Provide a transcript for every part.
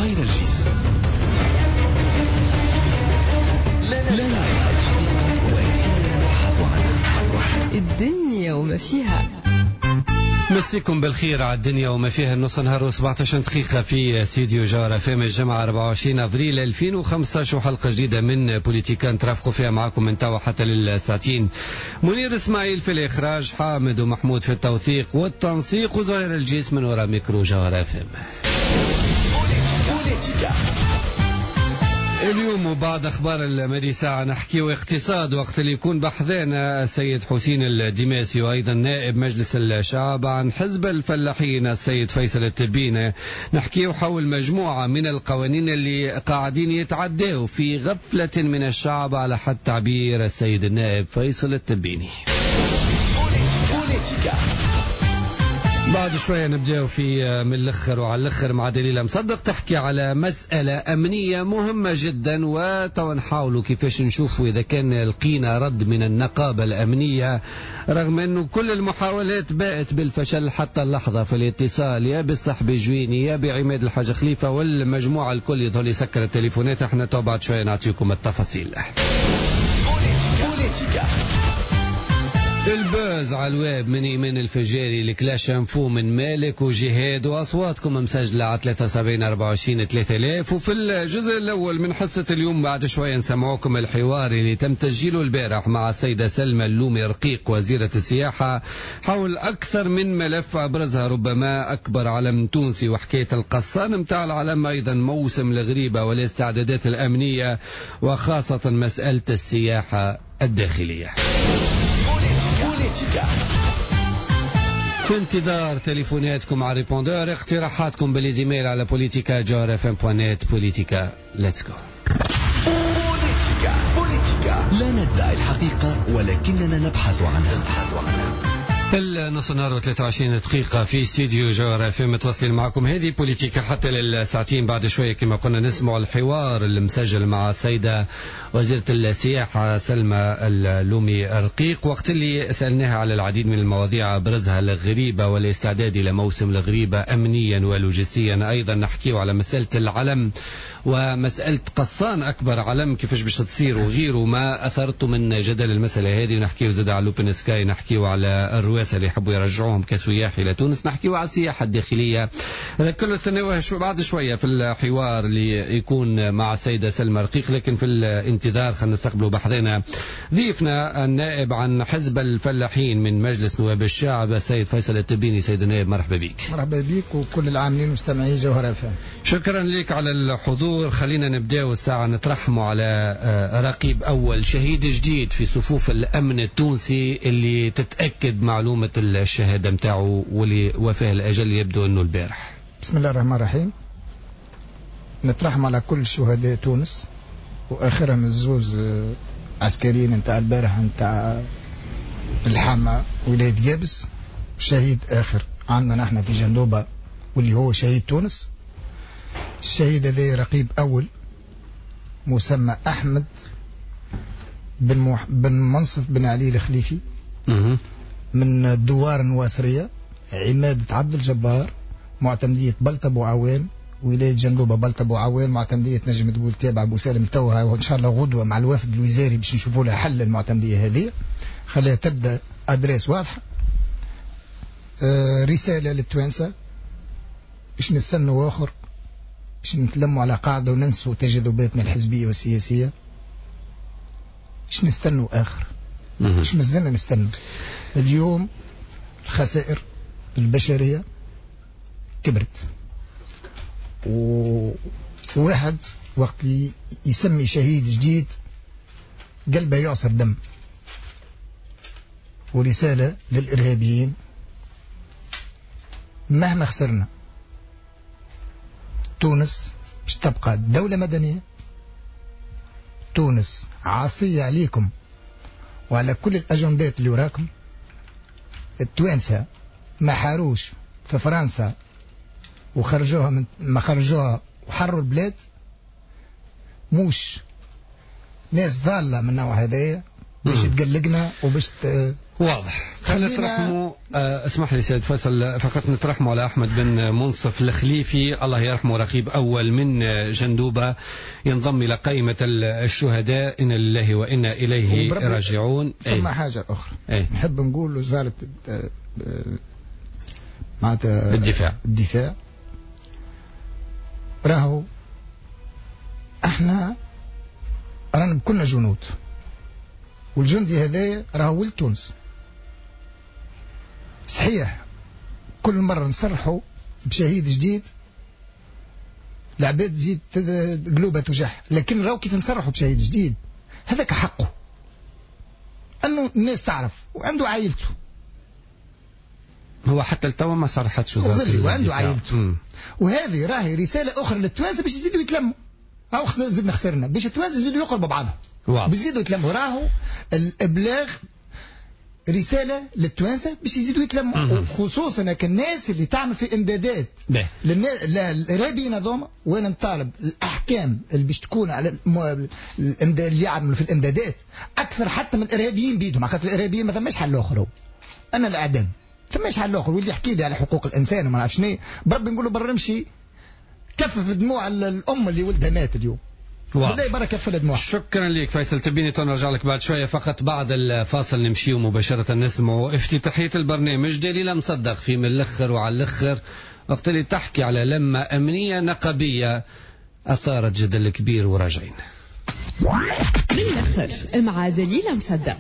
غير الجسم. لا نعرف الحقيقة ولكننا نبحث عنها. الدنيا وما فيها. مسيكم بالخير على الدنيا وما فيها. النص نهار و17 دقيقة في استديو جارة فم الجمعة 24 أفريل 2015 وحلقة جديدة من بوليتيكا نترافقوا فيها معكم من توا حتى للساعتين. منير إسماعيل في الإخراج، حامد ومحمود في التوثيق والتنسيق، وظاهر الجسم من وراء ميكرو جارة فم. اليوم وبعد أخبار المدي ساعة نحكي اقتصاد، وقت اللي يكون بحذانا السيد حسين الدماسي وأيضا نائب مجلس الشعب عن حزب الفلاحين السيد فيصل التبيني. نحكي حول مجموعة من القوانين اللي قاعدين يتعدوا في غفلة من الشعب على حد تعبير السيد النائب فيصل التبيني. بعد شوية نبدأ في من الأخر وعلى الأخر مع دليل مصدق تحكي على مسألة أمنية مهمة جدا، ونحاولوا كيفاش نشوفوا إذا كان لقينا رد من النقابة الأمنية رغم أنه كل المحاولات باءت بالفشل حتى اللحظة في الاتصال يا بالصحب جويني يا بعماد الحاج خليفة والمجموعة الكل يظل يسكر التليفونات. احنا تو بعد شوية نعطيكم التفاصيل. البوز على الويب من إيمان الفجاري لكلاش انفو من مالك وجهاد، واصواتكم مسجله على 73 24 3000. وفي الجزء الاول من حصه اليوم بعد شويه نسمعوكم الحوار اللي تم تسجيله البارح مع السيده سلمى اللومي رقيق وزيره السياحه حول اكثر من ملف ابرزها ربما اكبر علم تونسي، وحكايه القصان متاع العلم، ايضا موسم الغريبه والاستعدادات الامنيه وخاصه مساله السياحه الداخليه. في انتظار تليفوناتكم على ريبوندور، اقتراحاتكم بالايميل على politica@jarfm.net. بوليتيكا ليتس جو. بوليتيكا لا ندعي الحقيقة ولكننا نبحث عنها. النص نهار و23 دقيقة في استديو جوهرة في متواصلين معكم. هذه بوليتيكا حتى للساعتين. بعد شوية كما قلنا نسمع الحوار المسجل مع السيدة وزيرة السياحة سلمى اللومي رقيق، وقت اللي سألناها على العديد من المواضيع أبرزها الغريبة والاستعداد إلى موسم الغريبة أمنيا ولوجستيا. أيضا نحكيه على مسألة العلم ومسألة قصان أكبر علم كيفاش باش تصير وغيره ما أثرته من جدل المسألة هذه. ونحكيه زاد على لوبن سكاي، نحكيه على الرواسة اللي يحبوا يرجعوهم كسياح إلى تونس، نحكيه على السياحة الداخلية. كل الثانوة بعد شوية في الحوار اللي يكون مع السيدة سلمى رقيق. لكن في الانتظار خلينا نستقبلوا بحضنا ضيفنا النائب عن حزب الفلاحين من مجلس نواب الشعب السيد فيصل التبيني. سيد النائب مرحبا بك. مرحبا بك وكل العاملين مستمعي جوهرة FM. شكرا لك على الحضور. خلينا نبداو الساعة نترحموا على رقيب أول شهيد جديد في صفوف الأمن التونسي اللي تتأكد معلومة الشهادة متاعه واللي وفاه الأجل يبدو أنه البارح. بسم الله الرحمن الرحيم. نترحم على كل شهداء تونس وآخرهم الزوز عسكريين نتاع البارح نتاع الحامة ولاية جابس. شهيد آخر عندنا نحن في جندوبة واللي هو شهيد تونس. الشهيد هذا رقيب أول مسمى أحمد بن منصف بن علي الخليفي من الدوار النواسرية عمادة عبد الجبار معتمدية بلطة أبو عوان ولاية جندوبة بلطة أبو عوان معتمدية نجم تقول تابع أبو سالم توها، وإن شاء الله غدوة مع الوفد الوزاري باش نشوفوا لها حل المعتمدية هذه. خليها تبدأ أدريس واضحة. رسالة للتوانسة باش نستنوا آخر باش نتلموا على قاعدة وننسوا تجاذباتنا الحزبية والسياسية. باش نستنوا آخر باش مازلنا نستنوا. اليوم الخسائر البشرية كبرت، وواحد وقت يسمي شهيد جديد قلبه يعصر دم. ورسالة للإرهابيين مهما خسرنا تونس باش تبقى دولة مدنية. تونس عاصية عليكم وعلى كل الأجندات اللي وراكم. التوانسة ما حاروش في فرنسا وخرجوها ما خرجوها وحروا البلاد. موش ناس ضالة من نوع هذايا باش تقلقنا وباش واضح. خلينا نترحموا اسمح لي سيد فيصل فقط نترحموا على أحمد بن منصف الخليفي الله يرحمه رقيب أول من جندوبة ينضم إلى قائمة الشهداء إن الله وإنا إليه راجعون. ثم حاجة أخرى نحب نقول وزارة معناتها الدفاع راهو احنا رانا كنا جنود والجندي هذا راهو ولد تونس صحيح كل مرة نصرحوا بشهيد جديد العباد تزيد قلوبها تجح لكن راهو كيف نصرحوا بشهيد جديد هذاك حقه انه الناس تعرف وعنده عائلته هو حتى التوا ما صرحتش وعنده عائلته وهذه راهي رسالة أخرى للتوانسة باش يزيدوا يتلموا أو زدنا خسرنا باش التوانسة يزيدوا يقربوا بعضها بيزيدوا يتلموا راهو الإبلاغ رسالة للتوانسة باش يزيدوا يتلموا خصوصا كالناس اللي تعمل في إمدادات للإرهابيين هذوما وأنا نطالب الأحكام اللي باش تكون على اللي يعملوا في الإمدادات أكثر حتى من الإرهابيين بيدهم على خاطر الإرهابيين ما ثماش حل آخر أنا الإعدام فماش حل اخر واللي يحكي لي على حقوق الانسان وما نعرفش شنو بربي نقول له برمشي كفف دموع الام اللي ولدها مات اليوم بالله برا كفل دموع. شكرا لك فيصل تبيني نرجع لك بعد شويه فقط بعد الفاصل نمشيو مباشره نسمعوا افتتاحيه البرنامج دليله مصدق في من الاخر وعلى الاخر وقت اللي تحكي على لمه امنيه نقبيه اثارت جدل كبير وراجعين من الاخر مع دليله مصدق.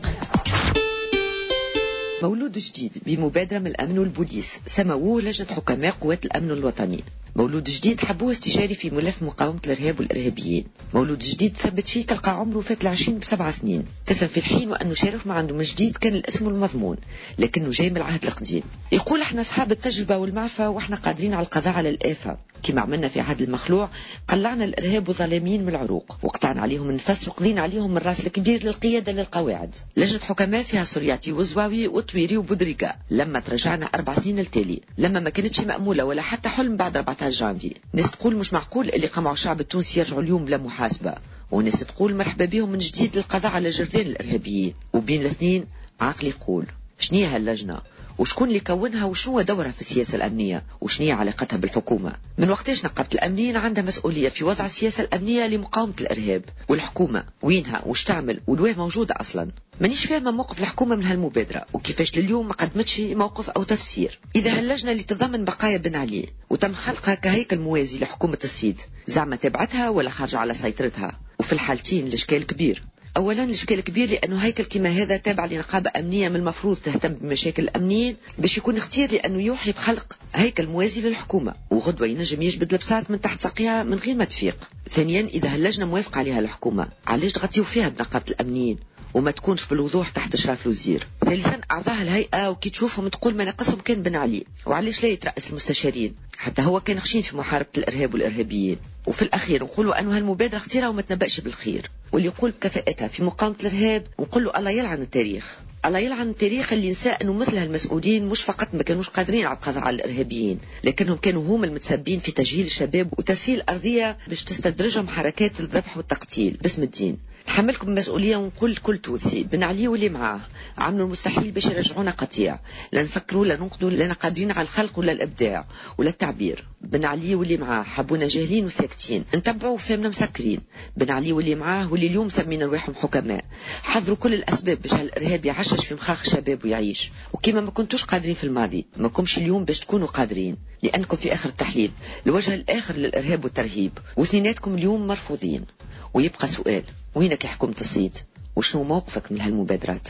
مولود جديد بمبادرة من الأمن والبوليس سموه لجنة حكماء قوات الأمن الوطني. مولود جديد حبوه استشاري في ملف مقاومة الإرهاب والإرهابيين. مولود جديد ثبت فيه تلقى عمره فات 20 ب7 سنين. تفهم في الحين وأنه شارف ما عنده من جديد كان الاسم المضمون لكنه جاي من العهد القديم. يقول احنا أصحاب التجربة والمعرفة واحنا قادرين على القضاء على الآفة كما عملنا في عهد المخلوع قلعنا الإرهاب والظالمين من العروق وقطعنا عليهم النفس وقضينا عليهم من راس الكبير للقيادة للقواعد. لجنة حكماء فيها سورياتي وزواوي وطويري وبودريقة لما ترجعنا 4 سنين التالي لما ما كانتش مأمولة ولا حتى حلم بعد 14 جانفي. ناس تقول مش معقول اللي قمعوا الشعب التونسي يرجعوا اليوم بلا محاسبة وناس تقول مرحبا بهم من جديد للقضاء على جرذان الإرهابيين وبين الاثنين عقل يقول شنية هاللجنة وشكون اللي كونها وشنو دورها في السياسة الأمنية وشنية علاقتها بالحكومة. من وقتاش نقابة الأمنيين عندها مسؤولية في وضع السياسة الأمنية لمقاومة الإرهاب والحكومة وينها وش تعمل والواه موجودة أصلا. مانيش فاهمة موقف الحكومة من هالمبادرة وكيفاش لليوم ما قدمتش موقف أو تفسير. إذا هاللجنة اللي تضمن بقايا بن علي وتم خلقها كهيكل موازي لحكومة الصيد زعما تبعتها ولا خارجة على سيطرتها وفي الحالتين الإشكال كبير. أولا الإشكال كبير لأنه هيكل كما هذا تابع لنقابة أمنية من المفروض تهتم بمشاكل الأمنيين باش يكون اختيار لأنه يوحي بخلق هيكل موازي للحكومة وغدوة ينجم يجبد البساط من تحت ساقيها من غير ما تفيق. ثانيا إذا هاللجنة موافقة عليها الحكومة علاش تغطيو فيها بنقابة الأمنيين وما تكونش بالوضوح تحت إشراف الوزير. ثالثا أعضاء الهيئة وكي تشوفهم تقول ما ناقصهم كان بن علي وعلاش لا يترأس المستشارين حتى هو كان خشين في محاربة الإرهاب والإرهابيين. وفي الأخير نقولوا أنه هالمبادرة اختيارها وما تنبأش بالخير واللي يقول بكفاءتها في مقاومة الإرهاب ونقول له الله يلعن التاريخ. الله يلعن التاريخ اللي نسى أنه مثل هالمسؤولين مش فقط ما كانوش قادرين على القضاء على الإرهابيين لكنهم كانوا هم المتسبين في تجهيل الشباب وتسهيل أرضية باش تستدرجهم حركات الذبح والتقتيل باسم الدين. نحملكم المسؤولية ونقول كل تونسي بن علي واللي معاه عملوا المستحيل باش يرجعونا قطيع لا نفكروا لا ننقدوا لا قادرين على الخلق ولا الإبداع ولا التعبير. بن علي واللي معاه حبونا جاهلين وساكتين نتبعوا وفهمنا مسكرين. بن علي واللي معاه واللي اليوم سمينا رواحهم حكماء حضروا كل الأسباب باش هالإرهاب يعشش في مخاخ شباب ويعيش وكما ما كنتوش قادرين في الماضي ما كمش اليوم باش تكونوا قادرين لأنكم في آخر التحليل الوجه الآخر للإرهاب والترهيب واثنيناتكم اليوم مرفوضين. ويبقى سؤال وينك يا حكومة الصيد وشنو موقفك من هالمبادرات؟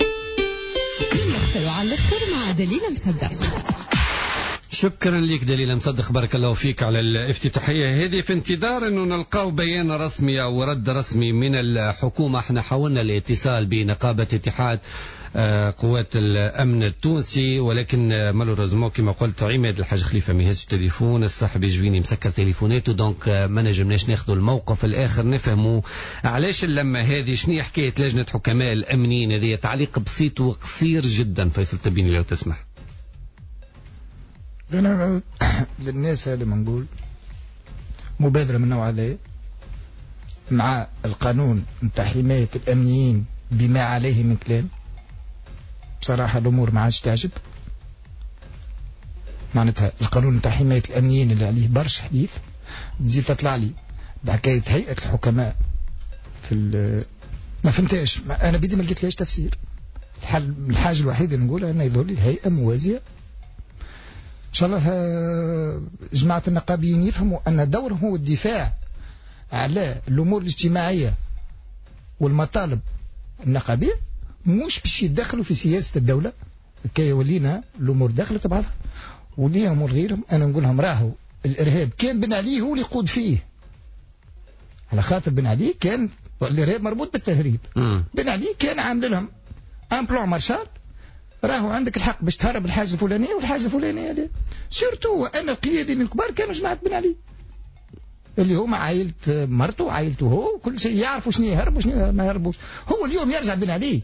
على الاخر مع دليله مصدق. شكرا لك دليل مصدق بارك الله فيك على الافتتاحية هذه في انتظار انه نلقاو بيان رسمي او رد رسمي من الحكومة. احنا حاولنا الاتصال بنقابة اتحاد قوات الامن التونسي ولكن مالوريزمون كما قلت عماد الحاج خليفه ما يهزش تليفون الصاحب يجويني مسكر تليفوناته دونك ما نجمناش ناخذوا الموقف الاخر نفهموا علاش اللمه هذه شنو حكايه لجنه حكماء الامنيين. هذه تعليق بسيط وقصير جدا فيصل تبيني لو تسمح. أنا للناس هذا ما نقول مبادرة من النوع هذا مع القانون نتاع حماية الأمنيين بما عليه من كلام بصراحة الأمور ما عادش تعجب. معناتها القانون نتاع حماية الأمنيين اللي عليه برشا حديث، تزيد تطلع لي بحكاية هيئة الحكماء في ما فهمتهاش. أنا بدي ما لقيت تفسير. الحاجة الوحيدة اللي نقولها أنه يظهر لي هيئة موازية إن شاء الله جماعة النقابيين يفهموا أن دورهم هو الدفاع على الأمور الاجتماعية والمطالب النقابية، مش باش يتدخلوا في سياسة الدولة كي يولينا الأمور داخلة بعضها وليهم وغيرهم. أنا نقولهم راهو الإرهاب كان بن علي هو اللي يقود فيه، على خاطر بن علي كان الإرهاب مربوط بالتهريب. بن علي كان عامل لهم ان بلان مارشال، راهو عندك الحق باش تهرب الحاجة الفلانية والحاجة الفلانية دي. سورتو أن القياديين الكبار كانوا جماعة بن علي اللي هما عائلة مرته وعائلته هو كل شيء، يعرفوا شنو يهرب وشنو ما يهربوش. هو اليوم يرجع بن علي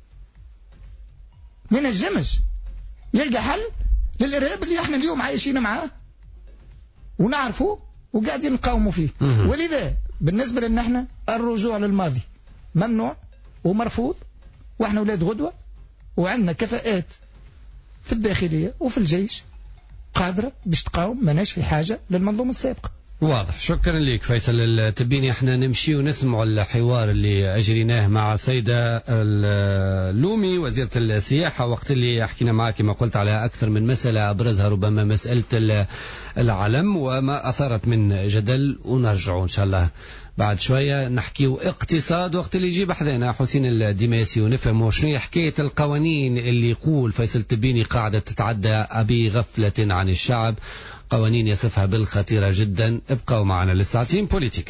ما ينجمش يلقى حل للإرهاب اللي احنا اليوم عايشين معاه ونعرفه وقاعدين نقاوموا فيه. ولذا بالنسبة لنا احنا الرجوع للماضي ممنوع ومرفوض، واحنا ولاد غدوة وعندنا كفاءات في الداخلية وفي الجيش قادرة باش تقاوم. ماناش في حاجة للمنظومة السابقة. واضح. شكرا لك فيصل التبيني. احنا نمشي ونسمع الحوار اللي اجريناه مع سيدة اللومي وزيرة السياحة، وقت اللي حكينا معك كما قلت على اكثر من مسألة، ابرزها ربما مسألة العلم وما اثارت من جدل، ونرجعوا ان شاء الله بعد شوية نحكيو اقتصاد، وقت اللي يجيب حذانا حسين الدماسي ونفهموا شنو هي حكاية القوانين اللي يقول فيصل التبيني قاعدة تتعدى بغفلة عن الشعب، قوانين يصفها بالخطيرة جدا. ابقوا معنا للساعتين. بوليتيكا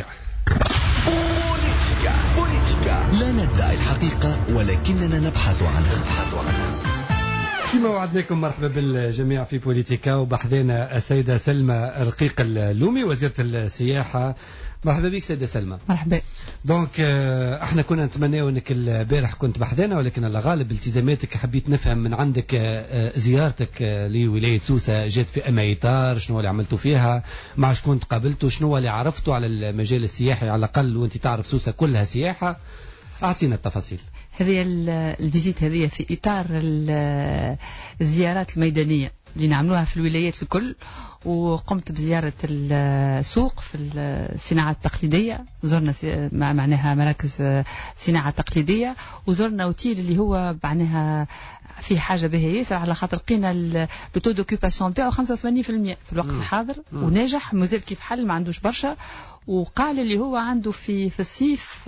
لا ندعي الحقيقة ولكننا نبحث عنها. كما وعدناكم، مرحبا بالجميع في بوليتيكا، وبحذانا السيدة سلمى رقيق اللومي وزيرة السياحة. مرحبا بك سيدة سلمى. مرحبا. دونك احنا كنا نتمنى انك البارح كنت بحذانا، ولكن الله غالب التزاماتك حبيت نفهم من عندك زيارتك لولاية سوسة جات في اما اطار، شنو اللي عملتوا فيها، مع شكون تقابلتوا، شنو اللي عرفتوا على المجال السياحي على الاقل، وانت تعرف سوسة كلها سياحة. اعطينا التفاصيل. هذه الفيزيت هذه في اطار الزيارات الميدانية اللي نعملوها في الولايات الكل، وقمت بزيارة السوق في الصناعة التقليدية، زرنا معناها مراكز صناعة تقليدية، وزرنا اوتيل اللي هو معناها في حاجة به ياسر، على خاطر لقينا التو دوكيباسيون نتاعو 85% في الوقت الحاضر، وناجح مازال كيف حل ما عندوش برشا. وقال اللي هو عنده في الصيف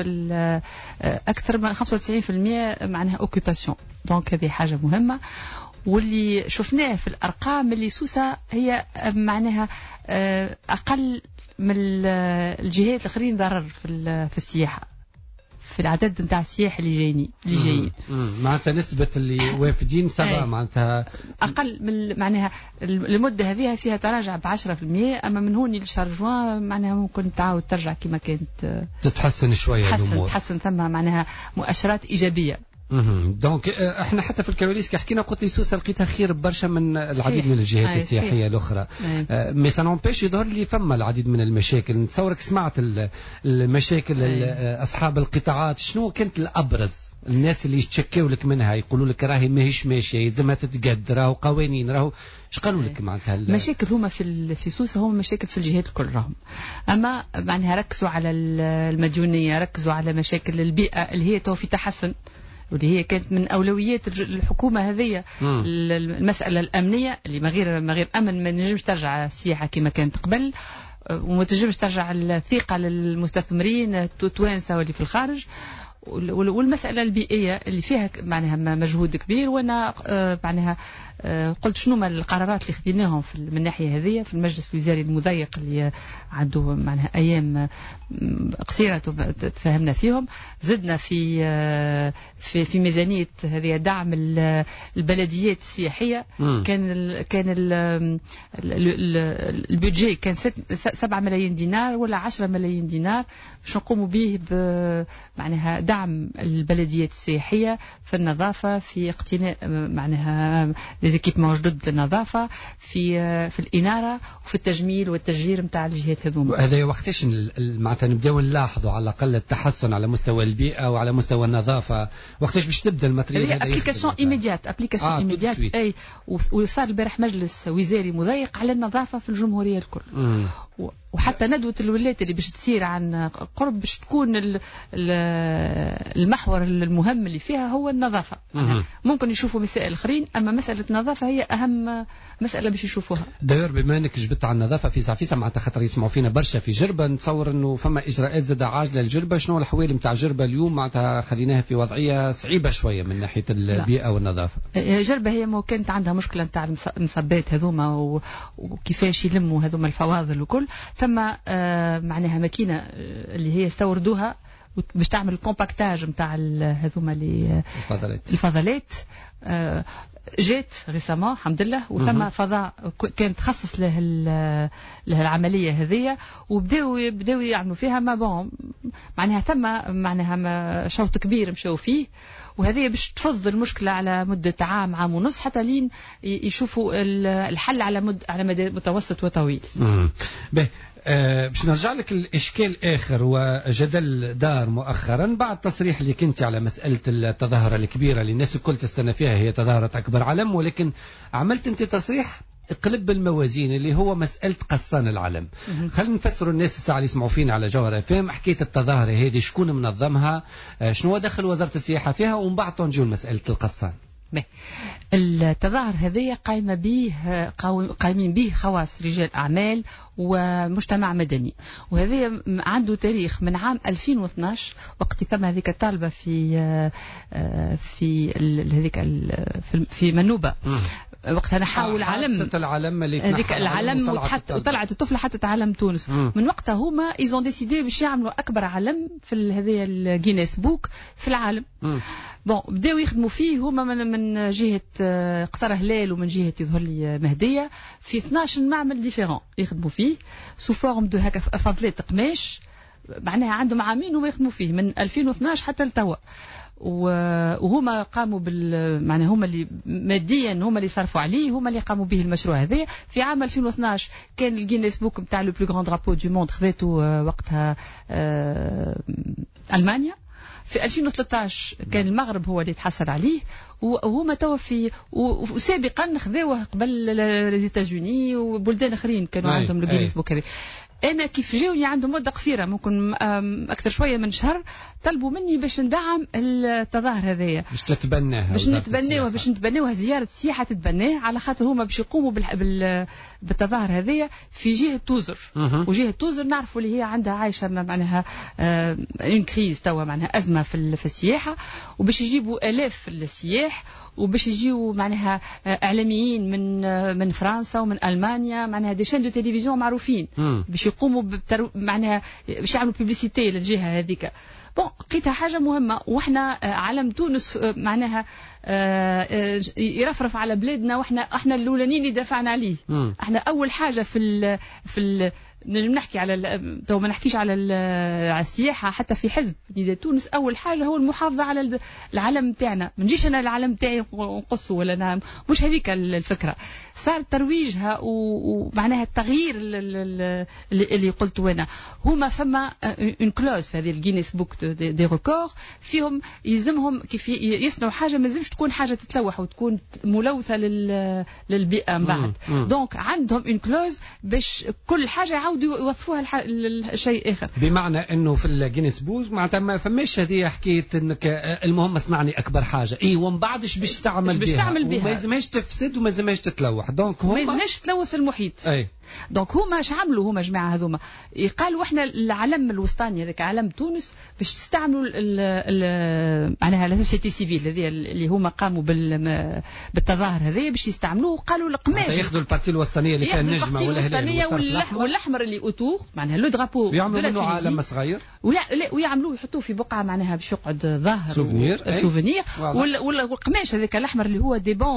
أكثر من 95% معناها اوكيباسيون. دونك هذه حاجة مهمة. واللي شفناه في الأرقام اللي سوسة هي معناها أقل من الجهات الآخرين ضرر في السياحة، في العدد نتاع السياح اللي جايين. معناتها نسبة اللي وافدين سبعة معناتها أقل من معناها المدة هذه فيها تراجع ب10%، أما من هون لشهر جوان معناها ممكن تعاود ترجع كما كانت، تتحسن شوية الأمور. تحسن ثم معناها مؤشرات إيجابية. دونك احنا حتى في الكواليس كي حكينا قلت لي سوسة لقيتها خير برشا من العديد من الجهات السياحيه الاخرى، مي سا نونبيش يظهر لي فما العديد من المشاكل. نتصورك سمعت المشاكل اصحاب القطاعات، شنو كانت الابرز الناس اللي يتشكوا لك منها، يقولوا لك راهي ماهيش ماشيه يلزمها تتقد، راهو قوانين، راهو ايش قالوا لك معناتها المشاكل هما في سوسة هم مشاكل في الجهات الكل راهم، اما معناها ركزوا على المديونيه، ركزوا على مشاكل البيئه اللي هي تو في تحسن، واللي هي كانت من أولويات الحكومة هذه. المسألة الأمنية اللي ما غير أمن ما نجمش ترجع السياحة كما كانت قبل، وما تنجمش ترجع الثقة للمستثمرين التوانسة واللي في الخارج. والمسألة البيئية اللي فيها معناها مجهود كبير، وانا معناها قلت شنو ما القرارات اللي خديناهم من الناحية هذه في المجلس الوزاري المضيق اللي عنده معناها أيام قصيرة تفاهمنا فيهم. زدنا في ميزانية هذه دعم البلديات السياحية. كان البودجي كان 7 ملايين دينار ولا 10 ملايين دينار باش نقوموا به معناها دعم دعم البلديات السياحية في النظافة، في اقتناء معناها ديزيكيبمون جدد للنظافة، في الإنارة وفي التجميل والتشجير نتاع الجهات هذوما. هذا وقتاش معناتها نبداو نلاحظوا على الأقل التحسن على مستوى البيئة وعلى مستوى النظافة؟ وقتاش باش تبدا الماتريال هذا؟ ابليكاسيون ايميديات، اي وصار البارح مجلس وزاري مضيق على النظافة في الجمهورية الكل. وحتى ندوة الولايات اللي باش تصير عن قرب باش تكون المحور المهم اللي فيها هو النظافة. ممكن يشوفوا مسائل اخرين، اما مسألة النظافة هي اهم مسألة باش يشوفوها. داير بما انك جبت على النظافة في ساعة معناتها خاطر يسمعوا فينا برشا في جربة، نتصور انه فما اجراءات زاد عاجلة للجربة. شنو الحوالي نتاع جربة اليوم معناتها خليناها في وضعية صعيبة شوية من ناحية البيئة والنظافة؟ جربة هي ما كانت عندها مشكلة نتاع المصبات هذوما وكيفاش يلموا هذوما الفواضل وكل. ثم معناها ماكينة اللي هي استوردوها باش تعمل الكومباكتاج نتاع هذوما الفضلات. جات ريسامون الحمد لله، وثم فضاء كان تخصص له العمليه هذه، وبداو يعملوا فيها. ما بون معناها ثم معناها شوط كبير مشاو فيه، وهذه باش تفض المشكله على مده عام ونص حتى لين يشوفوا الحل على مدى متوسط وطويل. باش نرجع لك الإشكال آخر وجدل دار مؤخرا بعد تصريح اللي كنت على مسألة التظاهرة الكبيرة اللي الناس الكل تستنى فيها، هي تظاهرة أكبر علم، ولكن عملت أنت تصريح قلب الموازين اللي هو مسألة قصان العلم. خلينا نفسروا الناس الساعة اللي يسمعوا فينا على جوهر فهم حكاية التظاهرة هذه، شكون منظمها، شنو دخل وزارة السياحة فيها، ومن بعد نجيو مسألة القصان. التظاهر هذه قايمين به خواص رجال أعمال ومجتمع مدني، وهذا عنده تاريخ من عام 2012 وقت تم هذيك الطالبة في منوبة. وقتها نحاول العلم اللي هذيك العلم وطلعت الطفلة حتى علم تونس. من وقتها هما ايزون ديسيدي باش يعملوا أكبر علم في هذه الجينيس بوك في العالم. بون بداو يخدموا فيه هما من جهة قصر هلال ومن جهة يظهر لي مهدية في 12 معمل ديفيرون يخدموا فيه سو فورم دو هكا فضلات قماش. معناها عندهم عامين وما يخدموا فيه من 2012 حتى لتوا، وهما قاموا معناها هما اللي ماديا هما اللي صرفوا عليه، هما اللي قاموا به المشروع هذا. في عام 2012 كان الجينيس بوك نتاع لو بلو غراند درابو دو موند خذاته وقتها ألمانيا. في 2013 كان المغرب هو اللي تحصل عليه، وهما توا وسابقا خذاوه قبل لي زيتاجوني وبلدان اخرين كانوا عندهم الجينيس بوك هذا. أنا كيف جاوني عندهم مدة قصيرة ممكن أكثر شوية من شهر، طلبوا مني باش ندعم التظاهر هذايا، باش تتبناها، باش نتبناها زيارة السياحة تتبناه، على خاطر هما باش يقوموا بالتظاهر هذايا في جهة توزر. وجهة توزر نعرفوا اللي هي عندها عايشة معناها ان كريز توا، معناها أزمة في السياحة، وباش يجيبوا آلاف السياح، وباش يجيو معناها اعلاميين من فرنسا ومن المانيا، معناها دي شين دو تلفزيون معروفين باش يقوموا معناها باش يعملوا بوبليسيتي للجهه هذيك. بون لقيتها حاجه مهمه، واحنا علم تونس معناها يرفرف على بلادنا، واحنا الاولانيين اللي دافعنا عليه. احنا اول حاجه في نجم نحكي على تو ما نحكيش على السياحه، حتى في حزب نداء تونس اول حاجه هو المحافظه على العلم تاعنا. ما نجيش انا العلم تاعي نقصه ولا نعم، مش هذيك الفكره. صار ترويجها ومعناها التغيير اللي قلته انا. هما فما اون كلوز في هذه الجينيس بوك دي ريكورد فيهم يلزمهم كيف يصنعوا حاجه ما لازمش تكون حاجه تتلوح وتكون ملوثه للبيئه من بعد. دونك عندهم اون كلوز باش كل حاجه يعاودوا يوظفوها لشيء اخر. بمعنى انه في الجينيس بوك معناتها ما فماش هذه حكايه انك المهم اصنعني اكبر حاجه ومن بعدش باش تعمل بها، وما لازمهاش تفسد وما لازمهاش تتلوح. دونك هما ما لازمش تلوث المحيط. دونك هما اش عملوا هما جماعه هذوما قالوا احنا العلم الوسطاني هذاك علم تونس باش تستعملوا معناها لا سوسيتي سيفيل هذه اللي هما قاموا بالتظاهر هذه باش يستعملوه. قالوا القماش ياخذوا البارتي الوسطانيه اللي كان نجمه والهلال والاحمر اللي اوتور معناها لو درابو يعملوا منه علم صغير ويعملوه يحطوه في بقعه معناها باش يقعد ظاهر سوفينير والقماش هذاك الاحمر اللي هو دي بوند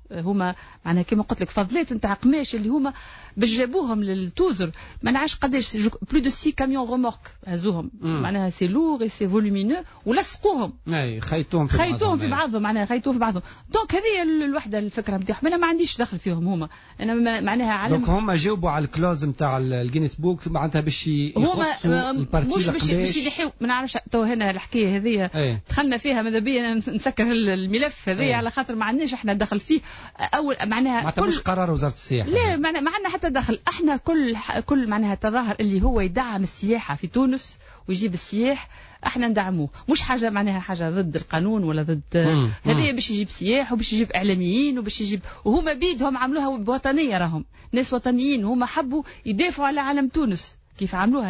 هما معناها كما قلت لك فضلات نتاع قماش اللي هما باش جابوهم للتوزر ما نعرفش قداش بلو دو 6 كاميون رومورك هزوهم معناها سي لور اي سي فولومينو ولصقوهم اي خيطوهم في بعضهم معناها خيطوهم في بعضهم دونك هذه الوحده الفكره نتاعهم انا ما عنديش دخل فيهم هما انا معناها علم دونك هما جاوبوا على الكلوز نتاع الجينيس بوك معناتها باش يخصوا البارتي مش باش ينحيو ما نعرفش تو هنا الحكايه هذه دخلنا فيها ماذا بيا نسكر الملف هذا على خاطر ما عندناش احنا دخل فيه اول معناها مش قرار وزاره السياحه لا ما عندنا حتى دخل احنا كل معناها تظاهر اللي هو يدعم السياحه في تونس ويجيب السياح احنا ندعموه مش حاجه معناها حاجه ضد القانون ولا ضد هذه باش يجيب سياح وباش يجيب اعلاميين وباش يجيب وهما بيدهم عملوها بوطنيه راهم ناس وطنيين هما حبوا يدافعوا على علم تونس كيف عملوها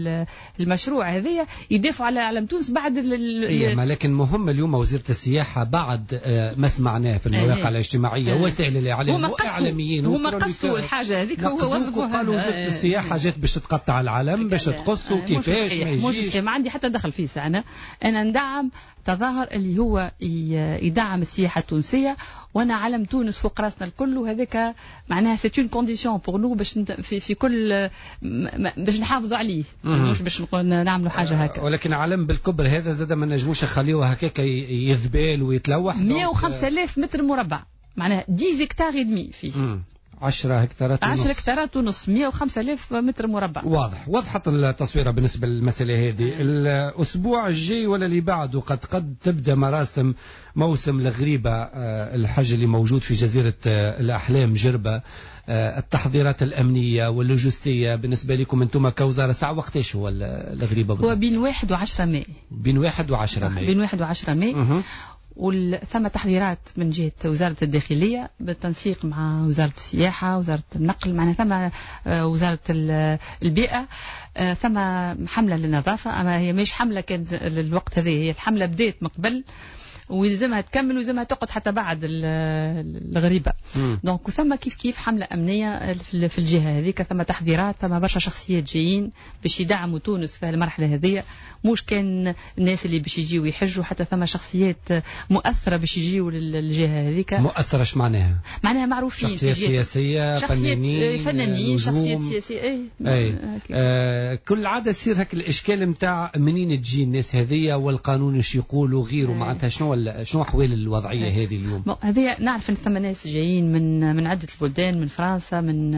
المشروع هذايا يدافعوا على علم تونس بعد ما لكن مهم اليوم وزيرة السياحة بعد ما سمعناه في المواقع الاجتماعية وسائل الإعلام وإعلاميين هم قصوا الحاجة هذيك قالوا وزيرة السياحة جات باش تقطع العلم باش تقصوا كيفاش ما يجيش ما عندي حتى دخل فيه أنا ندعم تظاهر اللي هو يدعم السياحة التونسية وانا علم تونس فوق راسنا الكل وهذاك معناها سي اون كونديسيون بور نو باش في كل باش نحافظوا عليه مش باش نعملوا حاجه هكا ولكن علم بالكبر هذا زاد ما نجموش نخليوه هكاك يذبال ويتلوح 105,000 متر مربع معناها 10 هكتار ودمي فيه 10 هكتارات ونص 10 هكتارات ونص 105,000 متر مربع وضحت التصويرة بالنسبة للمسألة هذه الأسبوع الجاي ولا اللي بعده قد تبدأ مراسم موسم الغريبة الحج اللي موجود في جزيرة الأحلام جربة التحضيرات الأمنية واللوجستية بالنسبة لكم أنتم كوزارة ساعة وقتاش هو الغريبة هو بين 1 و10 ماي بين 1 و10 ماي بين 1 و10 ماي وثم تحضيرات من جهة وزارة الداخلية بالتنسيق مع وزارة السياحة وزارة النقل معنا ثم وزارة البيئة ثم حملة للنظافة أما هي مش حملة كانت للوقت هذه هي الحملة بدأت من قبل ويلزمها تكمل ويلزمها تقعد حتى بعد الغريبة دونك ثم كيف حملة أمنية في الجهة هذيك ثم تحذيرات ثم برشا شخصيات جايين باش يدعموا تونس في المرحلة هذه مش كان الناس اللي باش يجيوا يحجوا حتى ثم شخصيات مؤثرة باش يجيوا للجهة هذيك مؤثرة ايش معناها معروفين شخصيات سياسية فنانين شخصيات سياسية كل عادة يصير هك الإشكال متاع منين تجي الناس هذية والقانون ايش يقولوا غيره معناتها شنو أحوال الوضعية هذه اليوم هذه نعرف أن ثم ناس جايين من عدة البلدان من فرنسا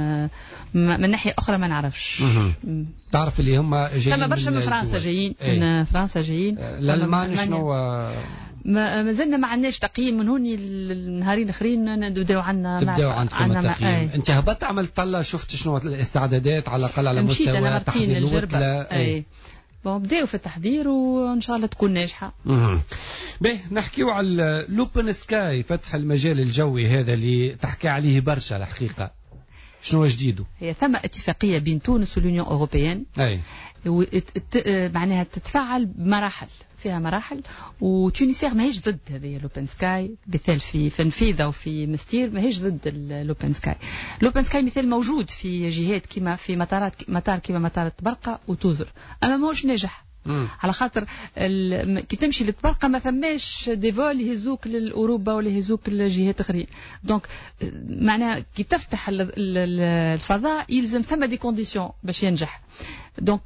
من ناحية أخرى ما نعرفش تعرف اللي هم جايين ثم برشا من فرنسا جايين من فرنسا جايين الألمان شنو ما زلنا ما عندناش تقييم من هوني النهارين اخرين تبداو عندكم التقييم انت هبطت عملت طلة شفت شنو الاستعدادات على الأقل على مستوى تحضير الوتلة بداوا في التحضير وان شاء الله تكون ناجحه. باهي نحكيو على لوبن سكاي فتح المجال الجوي هذا اللي تحكي عليه برشا الحقيقه شنو جديده؟ هي ثم اتفاقيه بين تونس واليونيون اوروبيان معناها تتفعل بمراحل فيها مراحل وتونسيا ماهيش ضد هذه لوبن سكاي مثال في نفيذة وفي مستير ماهيش ضد اللوبن سكاي. لوبن سكاي مثال موجود في جهات كما في مطار كما مطار طبرقة وتوزر اما ماهوش ناجح على خاطر كي تمشي لطبرقة ما ثماش ديفول يهزوك لأوروبا ولا يهزوك لجهات اخرين دونك معناها كي تفتح الفضاء يلزم ثم دي كونديسيون باش ينجح دونك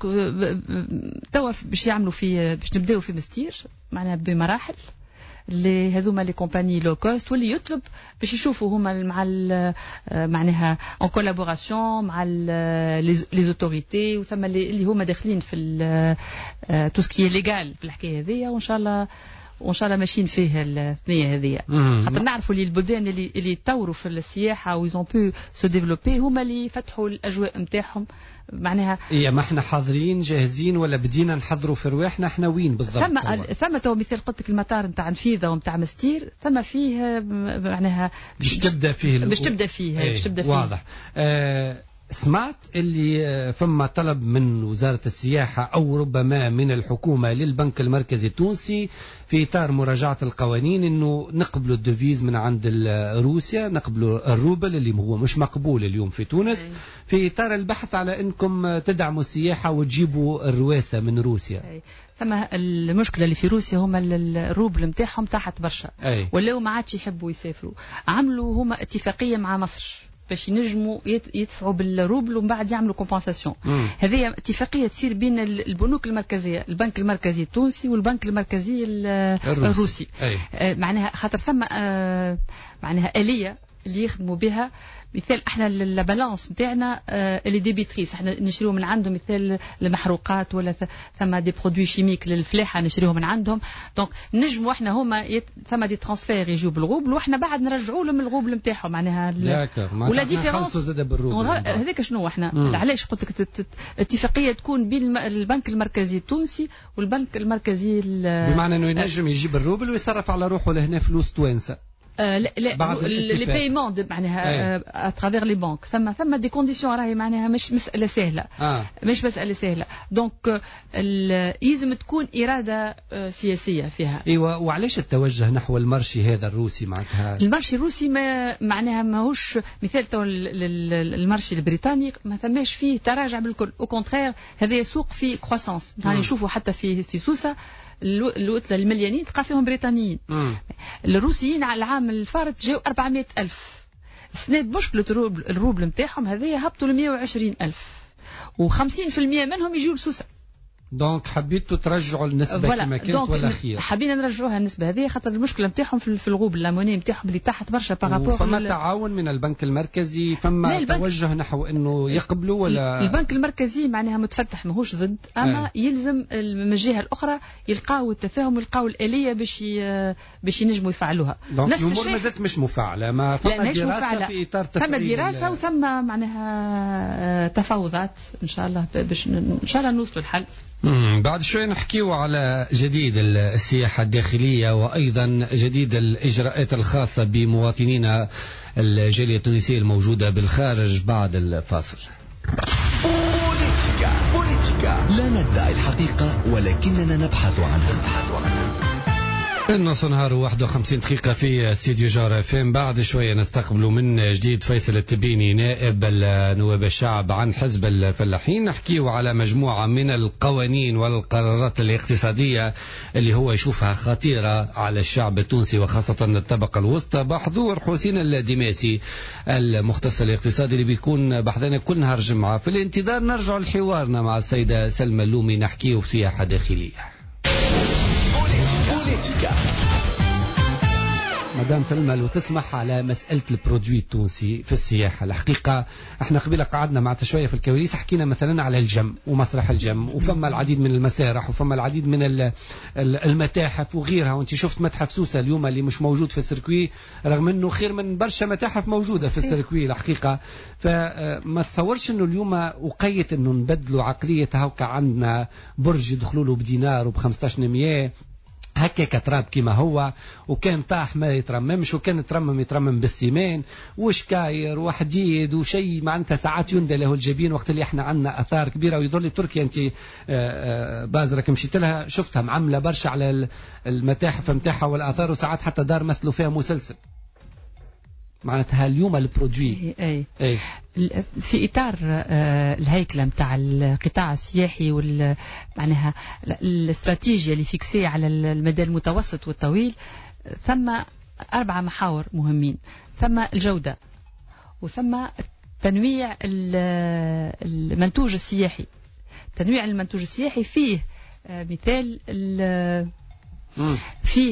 توا باش يعملوا باش نبداو في مستير معناها بمراحل اللي هذوما لي كومباني لو كوست واللي يطلب باش يشوفوا هما مع معناها اون كولابوراسيون مع لي زوتوريتي وثم اللي هما داخلين في تو سكي ليغال في الحكايه هذه وان شاء الله ماشيين فيه الثنيه هذه خاطر نعرفوا اللي البلدان اللي يطوروا في السياحه ويزون بو سو ديفلوبي هما اللي فتحوا الاجواء نتاعهم معناها ما احنا حاضرين جاهزين ولا بدينا نحضروا في رواحنا احنا وين بالضبط؟ ثم تو مثال قلت لك المطار نتاع نفيذة ونتاع مستير ثم فيه معناها باش تبدا فيه باش تبدا فيه واضح. سمعت اللي فما طلب من وزارة السياحة أو ربما من الحكومة للبنك المركزي التونسي في إطار مراجعة القوانين أنه نقبلوا الدفيز من عند روسيا، نقبلوا الروبل اللي هو مش مقبول اليوم في تونس، في إطار البحث على أنكم تدعموا السياحة وتجيبوا الرواسة من روسيا. ثم المشكله اللي في روسيا هما الروبل نتاعهم تحت برشا، ولاو ما عادش يحبوا يسافروا. عملوا هما اتفاقيه مع مصر باش ينجموا يدفعوا بالروبل ومن بعد يعملوا كومبنساسيون. هذه اتفاقيه تصير بين البنوك المركزيه، البنك المركزي التونسي والبنك المركزي الروسي. معناها خاطر ثم معناها آلية اللي يخدموا بها. مثال احنا البالانس نتاعنا اللي ديبيتريس احنا نشريو من عندهم، مثال المحروقات ولا ثم دي برودوي شيميك للفلاحه نشريوهم من عندهم. دونك نجموا احنا هما ثم دي ترانسفير يجوا بالروبل واحنا بعد نرجعوا لهم الروبل نتاعهم. معناها ولا ديفيرونس هذاك شنو احنا علاش قلت لك اتفاقيه تكون بين البنك المركزي التونسي والبنك المركزي بمعنى انه ينجم يجيب الروبل ويصرف على روحه لهنا فلوس توانسه. لا لي بايمون معناها اترافير لي بانك ثم دي كونديسيون راهي معناها مش مساله سهله. مش مساله سهله. دونك لازم تكون اراده سياسيه فيها. ايوه. وعلاش التوجه نحو المارشي هذا الروسي معناتها؟ المارشي الروسي ما معناها ماهوش مثال تو المارشي البريطاني ما ثماش فيه تراجع بالكل، او كونترير هذا سوق فيه كروسانس. يعني نشوفوا حتى في سوسه الوتلة المليانين تلقى فيهم بريطانيين. الروسيين على العام الفارط جاو 400,000. السنة بمشكلة الروبل نتاعهم هذايا هبطوا ل 120,000 و50% منهم يجيو لسوسة. دونك حبيتوا ترجعوا النسبة كما كانت ولا خير؟ حبينا نرجعوها النسبة هذه خاطر المشكلة نتاعهم في الروبل اللاموني نتاعهم اللي تحت برشا بارابور. فما تعاون من البنك المركزي؟ فما توجه نحو انه يقبلوا ولا؟ البنك المركزي معناها متفتح ماهوش ضد، اما يلزم من الجهة الأخرى يلقاو التفاهم ويلقاو الآلية باش ينجموا يفعلوها. دونك الأمور مازالت مش مفاعلة، ما فما دراسة في إطار ثم دراسة وثم معناها تفاوضات إن شاء الله باش إن شاء الله نوصلوا الحل. بعد شوي نحكيو على جديد السياحة الداخلية وأيضا جديد الإجراءات الخاصة بمواطنينا الجالية التونسية الموجودة بالخارج بعد الفاصل. بوليتيكا لا ندعي الحقيقة ولكننا نبحث عنها. النص نهار 51 دقيقة في استديو جارة فين. بعد شوية نستقبل من جديد فيصل التبيني نائب نواب الشعب عن حزب الفلاحين. نحكيه على مجموعة من القوانين والقرارات الاقتصادية اللي هو يشوفها خطيرة على الشعب التونسي وخاصة الطبقة الوسطى، بحضور حسين الدماسي المختص الاقتصادي اللي بيكون بحضنا كل نهار جمعة. في الانتظار نرجع لحوارنا مع السيدة سلمى اللومي نحكيه في سياحة داخلية. مدام سلمى لو تسمح على مسألة البرودوي التونسي في السياحة. الحقيقة احنا قبل قعدنا معتا شوية في الكواليس حكينا مثلا على الجم ومسرح الجم، وفما العديد من المسارح وفما العديد من المتاحف وغيرها. وانت شفت متحف سوسة اليوم اللي مش موجود في السيركوي رغم انه خير من برشا متاحف موجودة في السيركوي الحقيقة. فما تصورش انه اليوم وقيت انه نبدلوا عقلية هاوكا عندنا برج يدخلوا له بدينار وب1500 هكاك تراب كما هو، وكان طاح ما يترممش، وكان يترمم بالسيمان وشكاير وحديد وشيء معناتها ساعات يندى له الجبين. وقت اللي احنا عندنا اثار كبيره ويظل لي تركيا انت بازرك مشيت لها شفتها معمله برشا على المتاحف نتاعها والاثار، وساعات حتى دار مثلوا فيها مسلسل. معناتها اليوم البرودوي أي. في إطار الهيكلة متاع القطاع السياحي معناها الاستراتيجية اللي فيكسية على المدى المتوسط والطويل، ثم 4 محاور مهمين. ثم الجودة، وثم تنويع المنتوج السياحي. تنويع المنتوج السياحي فيه مثال فيه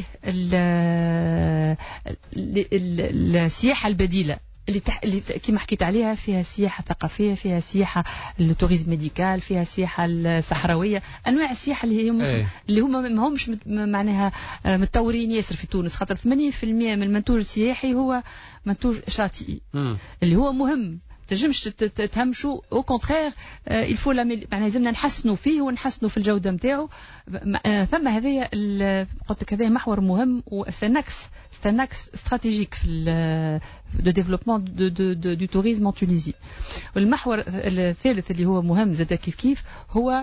السياحة البديلة اللي كما حكيت عليها، فيها سياحة ثقافية، فيها سياحة التوريزم ميديكال، فيها السياحة الصحراوية، أنواع السياحة اللي هم ما همش معناها متطورين ياسر في تونس. خاطر 80% من المنتوج السياحي هو منتوج شاطئي اللي هو مهم تنجمش تهمشوا او كونترير الفو معناها لازمنا نحسنوا فيه ونحسنوا في الجوده نتاعو. ثم هذايا قلت لك هذا محور مهم وسنكس استراتيجيك في لو ديفلوبمون دو توريزم ان تونيزي. والمحور الثالث اللي هو مهم زاد كيف هو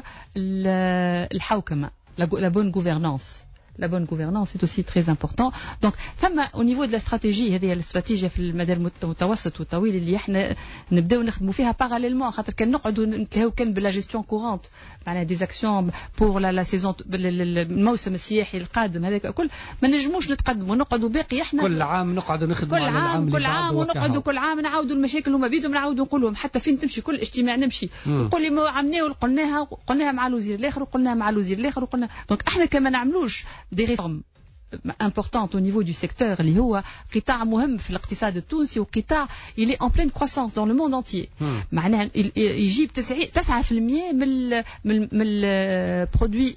الحوكمه la bonne gouvernance. La bonne gouvernance est aussi très important. Donc, au niveau de la stratégie, هذه الاستراتيجية في المدى المتوسط والطويل اللي احنا نبداو نخدموا فيها باراليلمون، خاطر كان نقعدوا نتلاهوا كان بلا جيستيون كورونت معناها دي زاكسيون بور لا سيزون الموسم السياحي القادم هذاك الكل ما نجموش نتقدموا، نقعدوا باقي احنا كل عام نقعدوا نخدموا على العام كل عام ونقعدوا كل عام نعاودوا المشاكل هما بيدهم نعاودوا نقولهم حتى فين تمشي كل اجتماع نمشي نقول لي ما عملناه قلناها مع الوزير الاخر وقلناها مع الوزير الاخر وقلنا. دونك احنا كما نعملوش des réformes importantes au niveau du secteur اللي هو قطاع مهم في الاقتصاد التونسي وقطاع il est en pleine croissance dans le monde entier. معناها يجيب 9% من البرودوي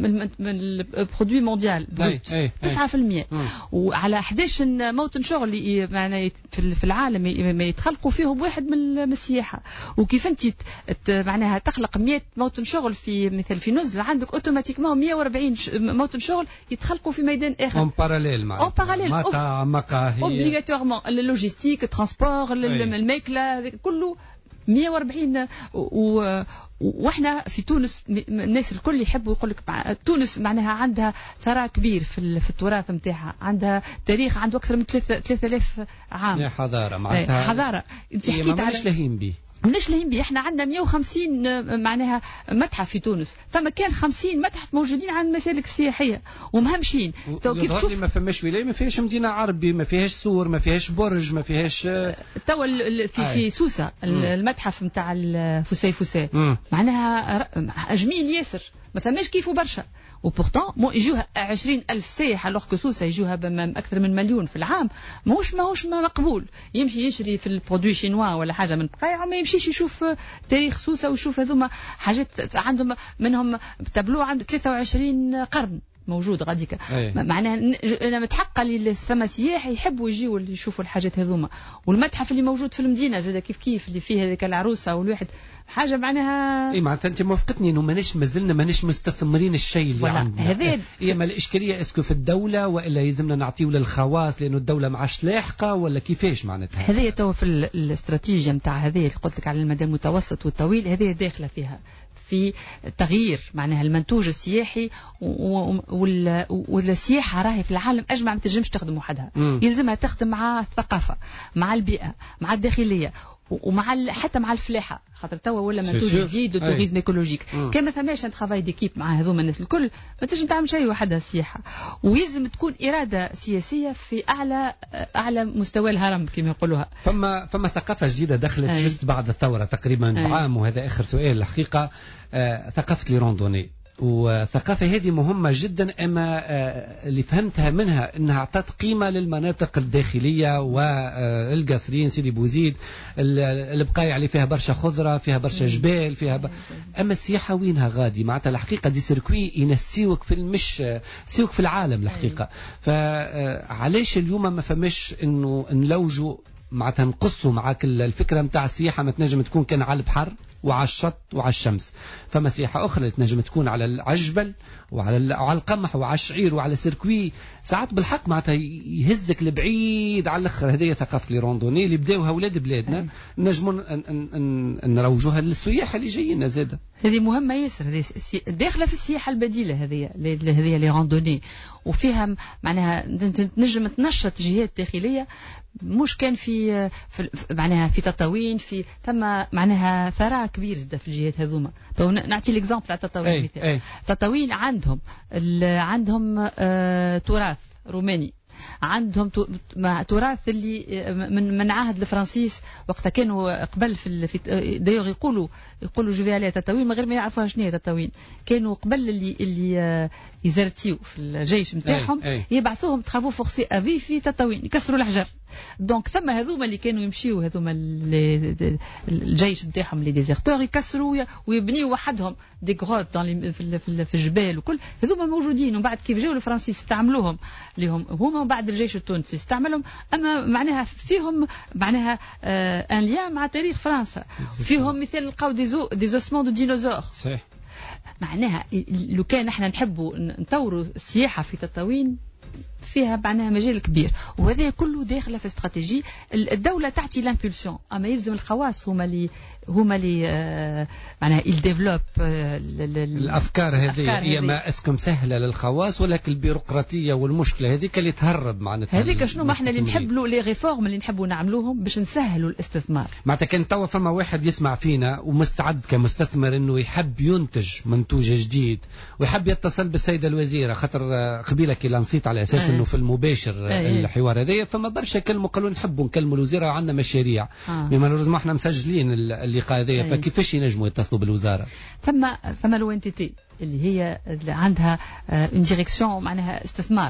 مونديال 9%. وعلى 11 موطن شغل معناها في العالم ما يتخلقوا فيهم واحد من السياحه. وكيف انت معناها تخلق 100 موطن شغل في مثل في نزل عندك اوتوماتيكمون 140 موطن شغل يتخلقوا في ميدان اخر en parallèle مطعم مقاهي obligatoirement اللوجيستيك الترانسبور الماكله كله 140. واحنا في تونس الناس الكل يحبوا يقول لك تونس معناها عندها ثراء كبير في التراث نتاعها، عندها تاريخ عنده اكثر من 3000 عام حضاره معناتها حضاره. انت حكيت على مش لاهين بيه. احنا عندنا 150 معناها متحف في تونس، فما كان 50 متحف موجودين على المسالك السياحيه ومهمشين. كيف تشوف ما فماش ولايه ما فيهاش مدينه عربي، ما فيهاش سور، ما فيهاش برج، ما فيهاش توا في سوسه المتحف نتاع الفسي معناها جميل ياسر ما ثماش كيفه برشا. وبورتون يجوها 20,000 سائح الوغ كو سوسه يجوها اكثر من مليون في العام. ماهوش مقبول يمشي يشري في البرودوي شينوا ولا حاجه من بقايع وما يمشيش يشوف تاريخ سوسه ويشوف هذوما حاجات عندهم منهم تابلو عنده 23 قرن موجود غاديك. معناها انا متحققه اللي ثم سياح يحبوا يجيوا يشوفوا الحاجات هذوما. والمتحف اللي موجود في المدينه زاد كيف اللي فيه هذيك العروسه والواحد حاجه معناها اي معناتها انت موافقتني انه مازلنا مستثمرين الشيء اللي عندنا. هذا ما الاشكاليه اسكو في الدوله والا يلزمنا نعطيه للخواص لانه الدوله ما عادش لاحقه ولا كيفاش معناتها؟ هذه تو في الاستراتيجيه نتاع هذه اللي قلت لك على المدى المتوسط والطويل هذه داخله فيها في تغيير معناها المنتوج السياحي والسياحه راهي في العالم اجمع ما تنجمش تخدم وحدها. يلزمها تخدم مع الثقافه مع البيئه مع الداخليه ومع حتى مع الفلاحه، خاطر توا ولا منتوج جديد والتوريزم ايكولوجيك كما ثماش ان ترافاي ديكيب مع هذوما الناس الكل ما تنجم تعمل شيء وحدها السياحه. ويلزم تكون اراده سياسيه في اعلى مستوى الهرم كما يقولوها. فما ثقافه جديده دخلت جست بعد الثوره تقريبا بعام، وهذا اخر سؤال الحقيقه. ثقافه لي روندوني والثقافة هذه مهمة جدا، أما اللي فهمتها منها أنها أعطت قيمة للمناطق الداخلية والقصرين سيدي بوزيد البقايع اللي فيها برشا خضرة فيها برشا جبال أما السياحة وينها غادي معناتها الحقيقة دي سيركوي ينسيوك في المش سيوك في العالم الحقيقة. فعليش اليوم ما فماش أنه نلوجوا معناتها نقصوا معاك الفكرة متاع السياحة ما تنجم تكون كان على البحر وعلى الشط وعلى الشمس، فما سياحة أخرى تنجم تكون على الجبل وعلى القمح وعلى الشعير وعلى سيركوي ساعات بالحق معناتها يهزك لبعيد على الآخر. هذه ثقافة لي روندوني اللي بداوها أولاد بلادنا نجمون نروجوها للسياح اللي جايين زادة. هذه مهمة ياسر، هذه داخلة في السياحة البديلة هذه لي روندوني وفيها معناها نجم تنشط جهات داخلية مش كان في معناها في تطاوين في ثم معناها ثراء كبير زاد في الجهات هذوما. تو نعطي ليكزامبل تاع تطاوين مثال. تطاوين عندهم تراث روماني، عندهم تراث اللي من عهد الفرنسيس وقت كانوا قبل في دايوغ يقولوا جو عليها تطاوين من غير ما يعرفوها شنو هي تطاوين. كانوا قبل اللي يزرتيو في الجيش نتاعهم يبعثوهم تخافوا فورسي افي في تطاوين يكسروا الحجر دونك ثم هذوما اللي كانوا يمشيوا هذوما الجيش نتاعهم لي ديزيرتور يكسروا ويبنيوا وحدهم دي غروت في الجبال وكل هذوما موجودين. ومن بعد كيف جاوا الفرنسيس استعملوهم لهم هما وبعد الجيش التونسي استعملهم. اما معناها فيهم معناها ان ليان مع تاريخ فرنسا. فيهم مثال لقاو دي زوسمون دو ديناصور. صحيح. معناها لو كان احنا نحبوا نطوروا السياحه في تطاوين فيها معناها مجال كبير. وهذا كله داخله في استراتيجي الدوله تعطي لامبولسيون. اما يلزم الخواص هما اللي معناها يديفلوب الافكار هذه. هي ما اسكم سهله للخواص ولكن البيروقراطيه والمشكله هذيك اللي تهرب معناتها. هذيك شنو ما احنا اللي نحبوا لي ريفورم اللي نحبوا نعملوهم باش نسهلوا الاستثمار. معناتها كان توا فما واحد يسمع فينا ومستعد كمستثمر انه يحب ينتج منتوج جديد ويحب يتصل بالسيده الوزيره خاطر قبيله كي لانسيت على اساس انه في المباشر الحوار هذا فما برشا كلموا قالوا نحبوا نكلموا الوزيره وعندنا مشاريع بما لازم احنا مسجلين اللقاء هذا فكيفاش ينجموا يتصلوا بالوزاره؟ ثم لو ان تي تي اللي هي اللي عندها اون ديريكسيون معناها استثمار.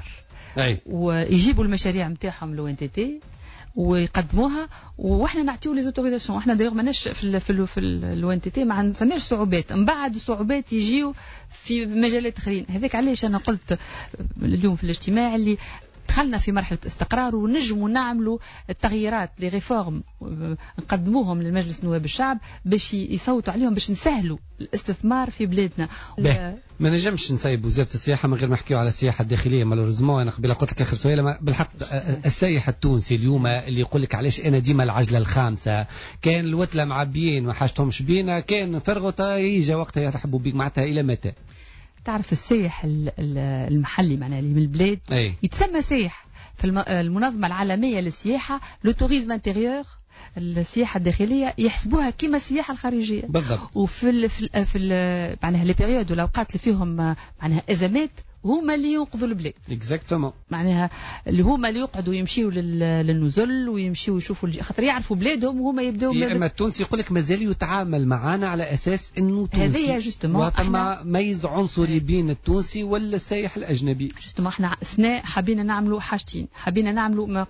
ويجيبوا المشاريع نتاعهم لو ان تي تي ويقدموها واحنا نعطيو لي زوتوريزاسيون. احنا دايوغ ماناش في لو ان تي تي ما فماش صعوبات. من بعد الصعوبات يجيو في مجالات اخرين. هذاك علاش انا قلت اليوم في الاجتماع اللي دخلنا في مرحلة استقرار ونجموا نعملوا التغييرات لي ريفورم نقدموهم للمجلس نواب الشعب باش يصوتوا عليهم باش نسهلوا الاستثمار في بلادنا. ما نجمش نسيب وزارة السياحة من غير ما نحكيو على السياحة الداخلية. مالوريزمون أنا قبل قلت لك آخر سؤال بالحق السائح التونسي اليوم اللي يقول لك علاش أنا ديما العجلة الخامسة كان الوتلة معبيين ما حاجتهمش بينا كان فرغوا يجي وقتها يرحبوا بيك معناتها إلى متى؟ تعرف السائح المحلي معناها اللي من البلاد يتسمى سائح في المنظمة العالمية للسياحة لو توريزم انتيريور السياحة الداخلية يحسبوها كما السياحة الخارجية بالضبط. وفي معناها لي بيريود والأوقات اللي فيهم معناها أزمات هما اللي ينقذوا البلاد اكزاكتومون. معناها اللي هما اللي يقعدوا يمشيوا للنزل ويمشيوا يشوفوا خاطر يعرفوا بلادهم وهما يبداو اما التونسي يقول لك مازال يتعامل معنا على اساس انه تونسي. هذه جوستومون احنا ميز عنصري بين التونسي ولا السائح الاجنبي. جوستومون احنا سنة حابين نعملوا حاجتين. حابين نعملوا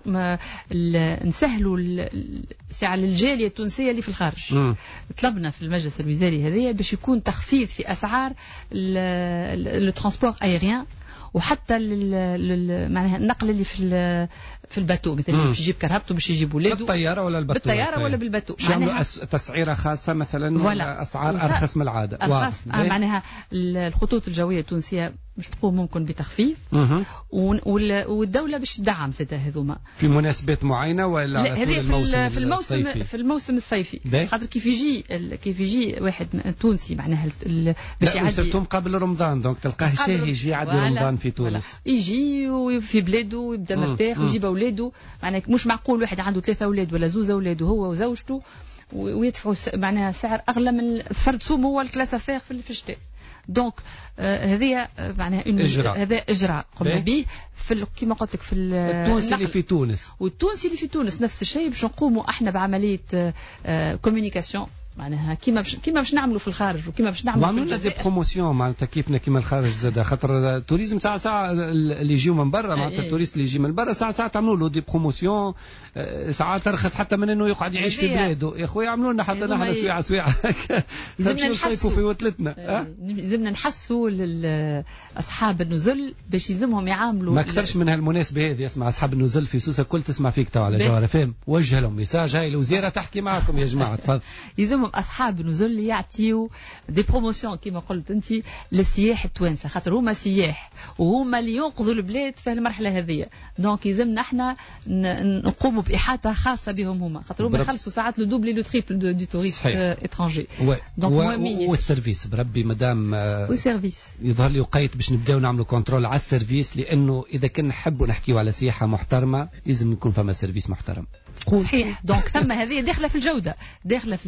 نسهلوا الساعه للجاليه التونسيه اللي في الخارج. طلبنا في المجلس الوزاري هذايا باش يكون تخفيض في اسعار الترانسبور ايريان وحتى معناها النقل اللي في الباتو مثلا باش يجيب كرهبته باش يجيب ولاده بالطياره ولا الباتو. بالطياره ولا بالباتو. معناها تسعيره خاسه مثلا ولا اسعار ارخص من العاده. معناها الخطوط الجويه التونسيه باش تقوم ممكن بتخفيف والدوله باش تدعم زاده هذوما في مناسبات معينه ولا هذه في الموسم الصيفي. خاطر كيف يجي واحد تونسي معناها باش يعدي قبل رمضان دونك تلقاه شاهي يجي يعدي رمضان في تونس يجي في بلاده ويبدا مرتاح ويجيب اولاده. معناها مش معقول واحد عنده 3 اولاد ولا 2 اولاد هو وزوجته ويدفعوا معناها سعر اغلى من فرد سوم هو الكلاس افير في الشتاء. دونك هذه معناها هذا اجراء قمنا به كما قلت لك في التونسي اللي في تونس والتونسي اللي في تونس نفس الشيء باش نقوموا احنا بعمليه كوميونيكاسيون معناها كيما باش نعملوا في الخارج وكيما باش نعملوا في الجزائر. دي بروموسيون معناتها كيفنا كيما الخارج زاد خاطر التوريزم ساعه اللي يجيو من برا معناتها التوريست اللي يجي من برا ساعه تعملوا له دي بروموسيون ساعات ترخص حتى من انه يقعد يعيش في بلاده. يا خويا عملوا لنا حتى نحن سويعه لازمنا نصيفوا في وتلتنا. لازمنا نحسوا لاصحاب النزل باش يلزمهم يعاملوا ما اكثرش من هالمناسبه هذه. اسمع اصحاب النزل في سوسه كل تسمع فيك تو على جوهر فهم وجه لهم ميساج هاي الوزيره تحكي معكم يا جماعه تفضل. يلزمهم اصحاب النزل يعطيو دي بروموسيون كما قلت انت للسياح التوانسه خاطر هما سياح وهما اللي ينقذوا البلاد في المرحله هذه. دونك يلزمنا احنا نقوموا باحاطه خاصه بهم هما خاطر هما يخلصوا ساعات لو دوبل لو تريبل دو توريست اترانجي. دونك والسيرفيس بربي مدام والسيرفيس يظهر لي وقيت باش نبداو نعملوا كنترول على السيرفيس لانه اذا كنا نحبوا نحكيوا على سياحه لازم يكون فما سيرفيس محترم. صحيح. دونك ثم هذه داخله في الجوده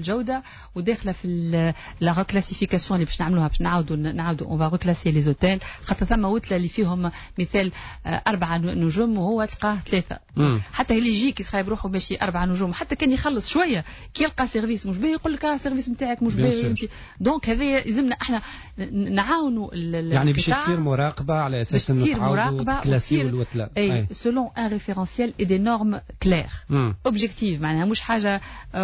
وداخله في لا ريكلاسيفيكاسيون اللي باش نعملوها، باش نعاودوا اون فا ريكلاسي لي زوتيل، خاطر ثم وتله اللي فيهم مثال 4 نجوم وهو تلقاه 3. حتى اللي يجيك يسخايب بروحه ماشي 4 نجوم، حتى كان يخلص شويه كي يلقى سيرفيس مش باهي يقول لك السيرفيس نتاعك مش باهي. دونك هذا يلزمنا احنا نعاونوا يعني باش تصير مراقبه على اساس انه تعاودوا تكلاسيو الوتله اي سولون ان ريفيرونسيال اي دي نورم كلير اوبجيكتيف، معناها مش حاجه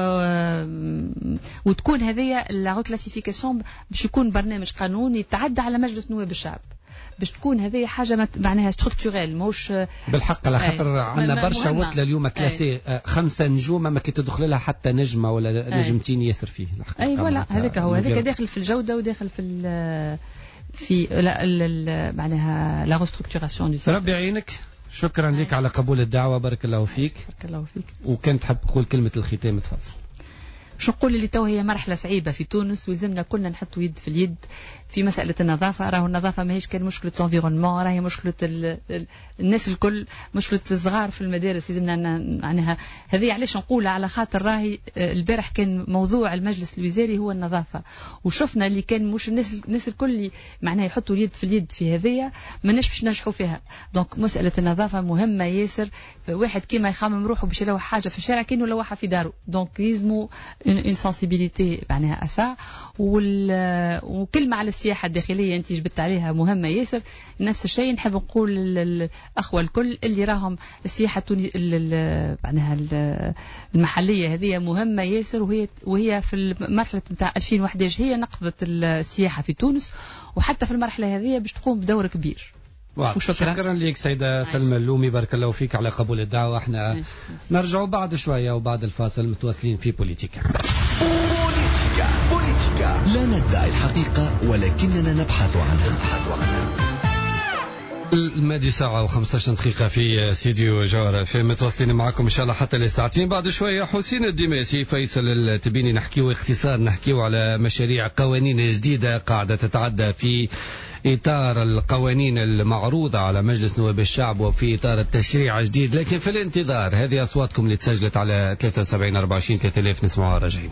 وتكون هذه لا ريكلاسيفيكاسيون باش يكون برنامج قانوني يتعدى على مجلس نواب الشعب، باش تكون هذه حاجه معناها ستركتوريل موش بالحق. على خاطر عندنا برشا وتله اليوم كلاسي 5 نجوم، ما كي تدخل لها حتى نجمه ولا نجمتين ياسر فيه. اي فوالا هذاك هو، هذاك داخل في الجوده وداخل في معناها لا ريستركتوراسيون دو سيستم. ربي يعينك، شكرا لك على قبول الدعوه، بارك الله فيك. بارك الله فيك. وكان تحب تقول كلمه الختام تفضل. شو نقول اللي تو هي مرحلة صعيبة في تونس، ولزمنا كلنا نحطوا يد في اليد في مسألة النظافة. راهو النظافة ماهيش كان مشكلة الانفيرونمون، راهي مشكلة الناس الكل، مشكلة الصغار في المدارس. لازمنا معناها هذه علاش نقولها، على خاطر راهي البارح كان موضوع المجلس الوزاري هو النظافة، وشفنا اللي كان مش الناس الكل اللي معناها يحطوا اليد في اليد في هذية ما باش ننجحوا فيها. دونك مسألة النظافة مهمة ياسر. واحد كيما يخمم روحه باش يلوح حاجة في الشارع كأنه لوحها في داره، دونك لازموا une sensibilité معناها أسا. وكلمة على السياحة الداخلية أنت جبت عليها مهمة ياسر. نفس الشيء نحب نقول للأخوة الكل اللي راهم السياحة معناها المحلية هذه مهمة ياسر، وهي في المرحلة نتاع 2011 هي نقضت السياحة في تونس، وحتى في المرحلة هذه باش تقوم بدور كبير. شكرا لك سيدة سلمى اللومي، بارك الله فيك على قبول الدعوة. احنا نرجعوا بعد شوية وبعد الفاصل متواصلين في بوليتيكا. لا ندعي الحقيقة ولكننا نبحث عنها. المادي ساعة و15 دقيقة في استديو جوهر في متواصلين معكم إن شاء الله حتى للساعتين. بعد شوية حسين الدماسي، فيصل التبيني، نحكيو اختصار، نحكيو على مشاريع قوانين جديدة قاعدة تتعدى في إطار القوانين المعروضة على مجلس نواب الشعب وفي إطار التشريع الجديد. لكن في الانتظار هذه أصواتكم اللي تسجلت على 73 24 3000 نسمعها راجعين.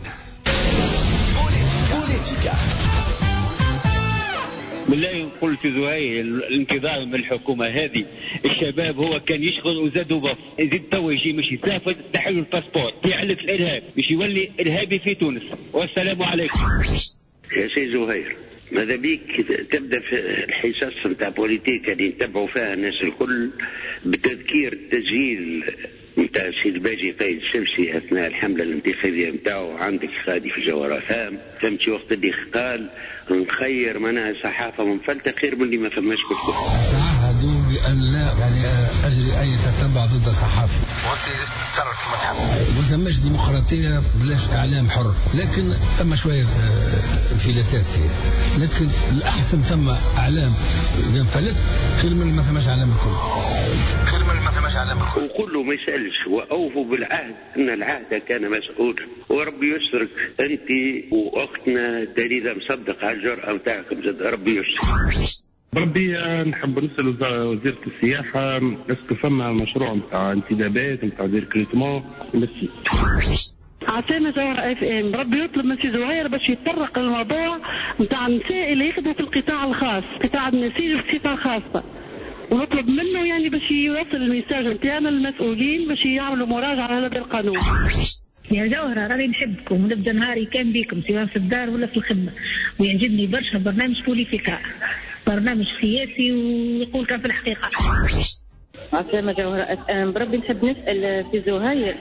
بالله نقول في زهير الانتظار من الحكومة هذه، الشباب هو كان يشغل وزادوا بف، يزيد تو يجي مش يسافر تحل الباسبور يعلق الإرهاب مش يولي إرهابي في تونس. والسلام عليكم. يا سي زهير، ماذا بيك تبدا في الحصص نتاع بوليتيكا اللي نتبعوا فيها الناس الكل بتذكير التسجيل نتاع السيد باجي قايد الشمسي اثناء الحمله الانتخابيه نتاعو عندك خادي في جوهر فام، فهمتي وقت اللي قال نخير منها صحافه منفلته خير من اللي ما فماش كتب. تعهدوا بان لا يعني اجري اي تتبع ضد صحافي. وانت تصرف كما تحب. ما ثماش ديمقراطيه بلاش اعلام حر، لكن ثم شويه انفلاتات هي، لكن الاحسن ثم اعلام ينفلت خير من ما ثماش اعلام الكل. خير من ما ثماش اعلام الكل. وكله ما يسالش، واوفوا بالعهد ان العهد كان مسؤولا، وربي يسترك انت واختنا دليله مصدق على الجرأه نتاعكم، زاد ربي يسترك. بربي نحب نسأل وزيرة السياحة اسكو فما مشروع نتاع انتدابات نتاع ديركريتمون ميرسي. عسامة جوهر اف ام، ربي يطلب من سي زهير باش يتطرق للموضوع نتاع النساء اللي يخدموا في القطاع الخاص، قطاع النسيج في القطاع الخاصة، ونطلب منه يعني باش يوصل الميساج نتاعنا للمسؤولين باش يعملوا مراجعة على هذا القانون. يا جوهرة راني نحبكم ونبدا نهاري كان بيكم سواء في الدار ولا في الخدمة، ويعجبني برشا برنامج بوليتيكا، برنامج سياسي ويقول كان في الحقيقة. عسلامة جوهرة بربي نحب نسأل في زهير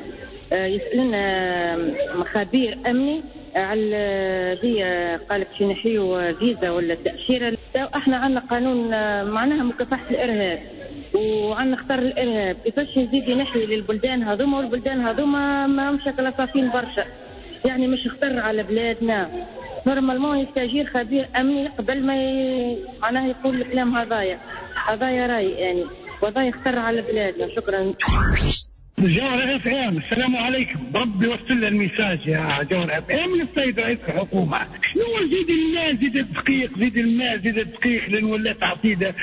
يسألنا مخابير أمني على ذي قالت شي نحيو فيزا ولا تأشيرة. احنا عندنا قانون معناها مكافحة الإرهاب وعندنا خطر الإرهاب، كيفاش نزيد نحيي للبلدان هذوما، والبلدان هذوما ما مشكلة صافين برشا، يعني مش خطر على بلادنا. نورمالمون يستاجير خبير أمني قبل ما معناها يقول الكلام هذايا راي يعني، وهذا يخطر على بلادنا. شكرا. جوهر اف ام. السلام عليكم. ربي يوصل لنا الميساج يا جوهر اف ام من السيد رئيس الحكومه. شنو زيد المال زيد الدقيق زيد المال زيد الدقيق لان ولات عقيده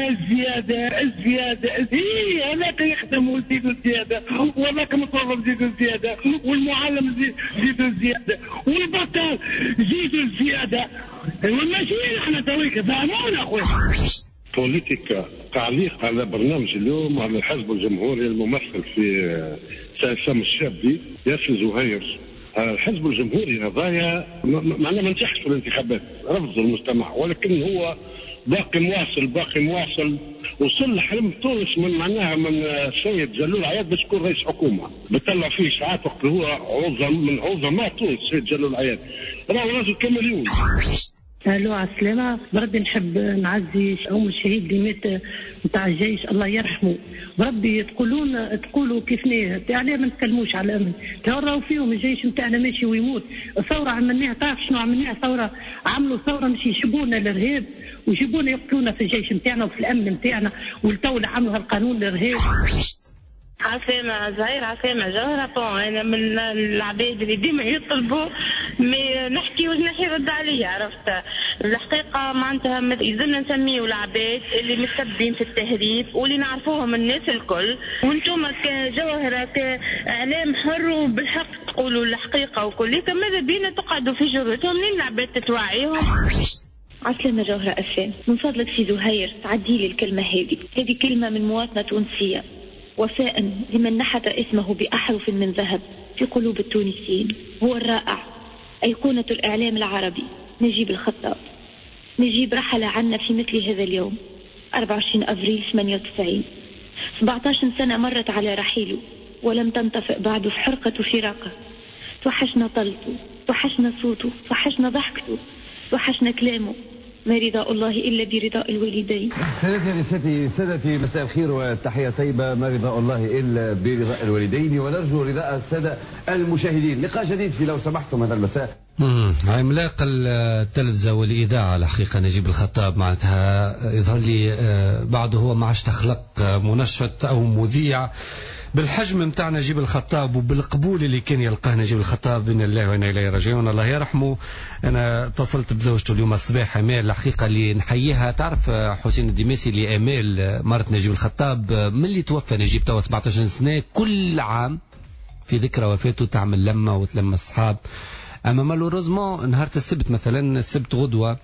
الزياده هي هناك يخدموا يزيدوا الزياده وهناك مصرف يزيدوا الزياده والمعلم يزيدوا الزياده والبطال يزيدوا الزياده. والماشيين احنا تويك فهمونا اخويا. بوليتيكا. تعليق على برنامج اليوم على الحزب الجمهوري الممثل في سام الشابي ياسر زهير. الحزب الجمهوري هذايا معناه ما نجحش في الانتخابات، رفض المجتمع، ولكن هو باقي مواصل وصل لحلم تونس من معناها من السيد جلول عياد باش يكون رئيس حكومه. بتطلع فيه ساعات وقت هو من عظماء تونس السيد جلول عياد، راهو راجل كمليون. الو على السلامة. بربي نحب نعزي أم الشهيد اللي مات نتاع الجيش الله يرحمه. بربي تقولوا كيفني علاه ما نتكلموش على الأمن، راهو فيهم الجيش نتاعنا ماشي ويموت. الثورة عملناها، تعرف شنو عملناها؟ ثورة عملوا ثورة مش يجيبونا الإرهاب ويجيبونا يقتلونا في الجيش نتاعنا وفي الأمن نتاعنا، والتولة عملوا هالقانون الإرهاب. عسامة زهير عسامة جوهرة. أنا من العباد اللي ديما يطلبوا نحكي ونحي رد عليه. عرفت الحقيقة معناتها يلزمنا نسميه العباد اللي متسبين في التهريب واللي نعرفوهم الناس الكل، وانتم كجوهرة كإعلام حر وبالحق تقولوا الحقيقة وكل، ماذا بينا تقعدوا في جرتهم لين العباد تتوعيهم. عسلامة جوهرة أفان، من فضلك في زهير تعدي لي الكلمة هذه كلمة من مواطنة تونسية، وفاء لمن نحت اسمه بأحرف من ذهب في قلوب التونسيين. هو الرائع أيقونة الإعلام العربي نجيب الخطاب. نجيب رحل عنا في مثل هذا اليوم 24 أفريل 98. 17 سنة مرت على رحيله ولم تنطفئ بعد في حرقة فراقه. توحشنا طلته، توحشنا صوته، توحشنا ضحكته، توحشنا كلامه. ما رضاء الله إلا برضاء الوالدين. سادتي مساء الخير والتحية طيبة. ما رضاء الله إلا برضاء الوالدين، ونرجو رضاء السادة المشاهدين. لقاء جديد في لو سمحتم هذا المساء. عملاق التلفزة والإذاعة الحقيقة نجيب الخطاب، معناتها يظهر لي بعده هو ما عادش تخلق منشط أو مذيع بالحجم متاع نجيب الخطاب وبالقبول اللي كان يلقاه نجيب الخطاب. إن الله وإنا إليه راجعون، الله يرحمه. أنا اتصلت بزوجته اليوم الصباح أمال، الحقيقة اللي نحييها. تعرف حسين الدماسي اللي أمال مرت نجيب الخطاب من اللي توفى نجيب توا 17 سنة، كل عام في ذكرى وفاته تعمل لمة وتلم الصحاب. أما مالوريزمون نهار السبت مثلا، السبت غدوة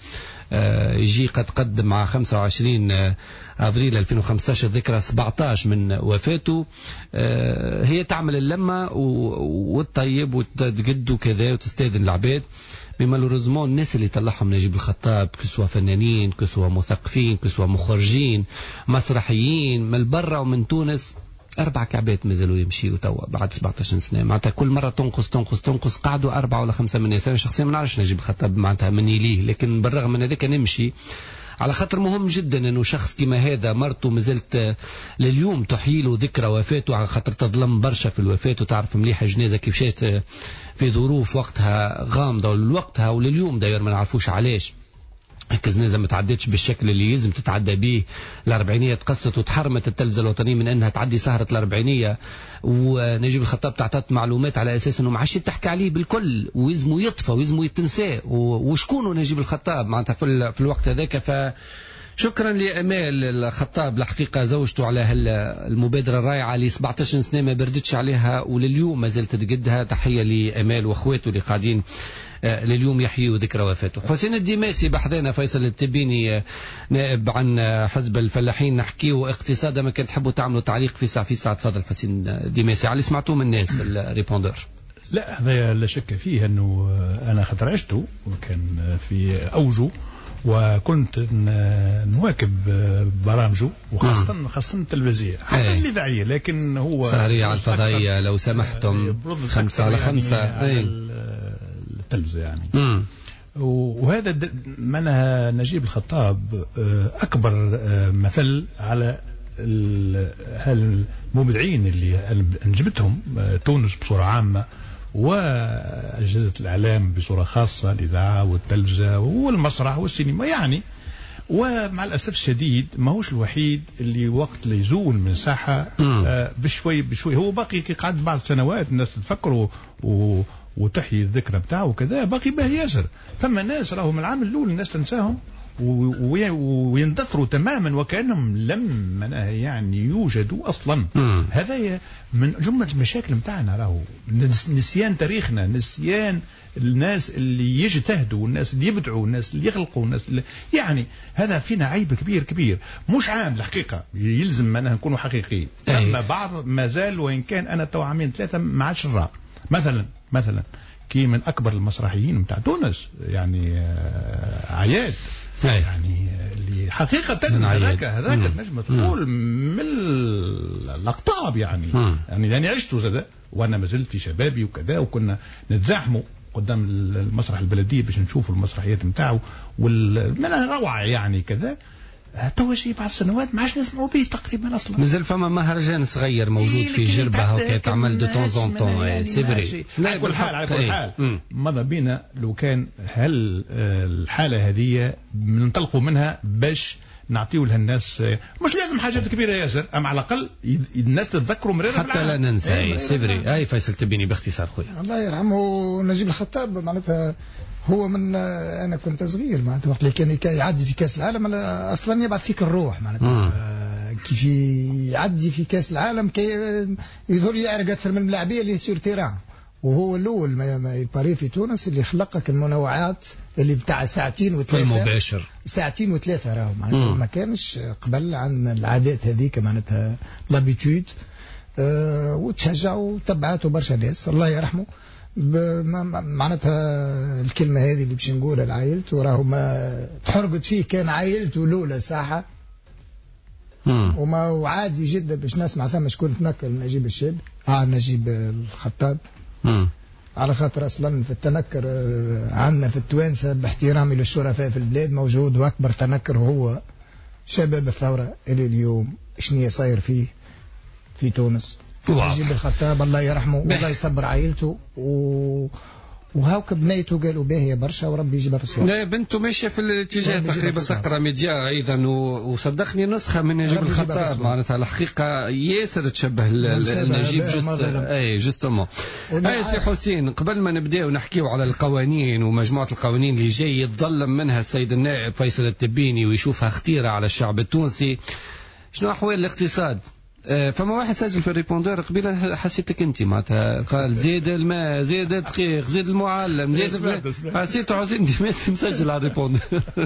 يجي قد قدم مع 25 أفريل 2015 ذكرى 17 من وفاته. هي تعمل اللمة والطيب وتقد وكذا وتستاذن العباد. مالوريزمون الناس اللي طلعهم نجيب الخطاب كسوا فنانين، كسوا مثقفين، كسوا مخرجين، مسرحيين من برا ومن تونس، 4 كعبات مازالوا يمشيوا توا بعد 17 سنة. معناتها كل مرة تنقص قعدوا 4 ولا 5 من الناس. أنا شخصيا ما نعرفش نجيب الخطاب معناتها مني ليه، لكن بالرغم من هذاك نمشي على خاطر مهم جدا انه شخص كما هذا مرته مازالت لليوم تحيي له ذكرى وفاته، على خاطر تظلم برشا في الوفاة، وتعرف مليح جنازة كيف شات في ظروف وقتها غامضة ولوقتها ولليوم داير ما نعرفوش علاش الجنازة ما تعدتش بالشكل اللي يلزم تتعدى به. الأربعينية تقصت وتحرمت التلفزة الوطنية من أنها تعدي سهرة الأربعينية، ونجيب الخطاب تعطت معلومات على أساس أنه ما عادش تحكي عليه بالكل ويزمو يطفى ويزمو يتنساه. وشكونه نجيب الخطاب معناتها في الوقت هذاك. شكرا لأمال الخطاب الحقيقة زوجته على المبادرة الرائعة اللي 17 سنة ما بردتش عليها ولليوم ما زلت تقدها. تحية لأمال وأخواته اللي قاعدين لليوم يحيوا ذكرى وفاته. حسين الدماسي بحذانا، فيصل التبيني نائب عن حزب الفلاحين، نحكيه اقتصاد. ما كنت تحبوا تعملوا تعليق في ساعة تفضل حسين الدماسي على اللي سمعتوه من الناس في الريبوندور. لا هذا لا شك فيه أنه أنا خاطر عشته وكان في أوجه وكنت نواكب برامجه وخاصة التلفزية حتى الإذاعية، لكن هو سهرية على الفضائية لو سمحتم 5 على 5 التلفزة يعني. وهذا منها نجيب الخطاب أكبر مثل على المبدعين اللي أنجبتهم تونس بصورة عامة وأجهزة الإعلام بصورة خاصة، الإذاعة والتلفزة والمسرح والسينما يعني. ومع الاسف الشديد ماهوش الوحيد اللي وقت اللي يزول من ساحه بشوي بشوي، هو باقي كي قعد بعض السنوات الناس تفكروا وتحيي الذكرى بتاعه وكذا، باقي باهي ياسر. ثم ناس راهم العام الاول الناس تنساهم ويندثروا تماما وكانهم لم يعني يوجدوا اصلا. هذا من جمله المشاكل نتاعنا، راهو نسيان تاريخنا، نسيان الناس اللي يجتهدوا، الناس اللي يبدعوا، الناس اللي يخلقوا، الناس اللي يعني هذا فينا عيب كبير كبير. مش عام الحقيقه يلزم أن نكونوا حقيقيين، اما بعض ما زال، وان كان انا تو عامين ثلاثه ما عادش نراه. مثلا كي من اكبر المسرحيين نتاع تونس يعني عياد، يعني اللي حقيقة هذاك نجم تقول من الأقطاب يعني لأني عشت زاد وأنا ما زلت في شبابي وكذا، وكنا نتزاحموا قدام المسرح البلدية باش نشوفوا المسرحيات نتاعو من روعة يعني كذا. توا شي بعض السنوات ما عادش نسمعوا به تقريبا اصلا. مازال فما مهرجان صغير موجود في جربه هكا تعمل دو طون زون طون، سي فري. على كل حال ماذا بينا لو كان هل الحاله هذه ننطلقوا منها باش نعطيو لها الناس، مش لازم حاجات كبيره ياسر، اما على الاقل الناس تتذكروا مريض حتى لا ننسى. سي فري. فيصل تبيني باختصار خويا. الله يرحمه نجيب الخطاب، معناتها هو من انا كنت صغير معناتها وقت اللي كان يعدي في كاس العالم اصلا يبعث فيك الروح معناتها كيف يعدي في كاس العالم كي يظهر يعرق اكثر من اللاعبيه اللي سور تيران، وهو الاول ما يباري في تونس اللي خلقك المنوعات اللي بتاع ساعتين وثلاثه مباشر، ساعتين وثلاثه راهو معناتها ما كانش قبل عن العادات هذيك معناتها لابيتود. وتشجعوا وتبعاتوا برشا ناس الله يرحمه. معناتها الكلمة هذه اللي باش نقولها لعائلته، راهو ما تحرقت فيه كان عائلته الأولى ساحة وما وعادي جدا باش نسمع ثم شكون تنكر نجيب الشاب نجيب الخطاب على خاطر أصلا في التنكر عندنا في التوانسة باحترامي للشرفاء في البلاد موجود، وأكبر تنكر هو شباب الثورة اللي اليوم شنية صاير فيه في تونس. نجيب الخطاب الله يرحمه والله يصبر عائلته وهاوك بنيته قالوا باهية برشا وربي يجيبها في الصواب. لا بنته ماشيه في الاتجاه تقريبا تقرا ميديا ايضا، وصدقني نسخه من نجيب الخطاب معناتها الحقيقه ياسر تشبه النجيب جوستومون. سي حسين، قبل ما نبداو نحكيو على القوانين ومجموعه القوانين اللي جاي يتظلم منها السيد النائب فيصل التبيني ويشوفها خطيره على الشعب التونسي، شنو احوال الاقتصاد؟ فما واحد سجل في الريبوندور قبيله حسيتك انت معناتها قال زيد الماء زيد الدقيق زيد المعلم زيد حسيت عزيزي انت مسجل على الريبوندور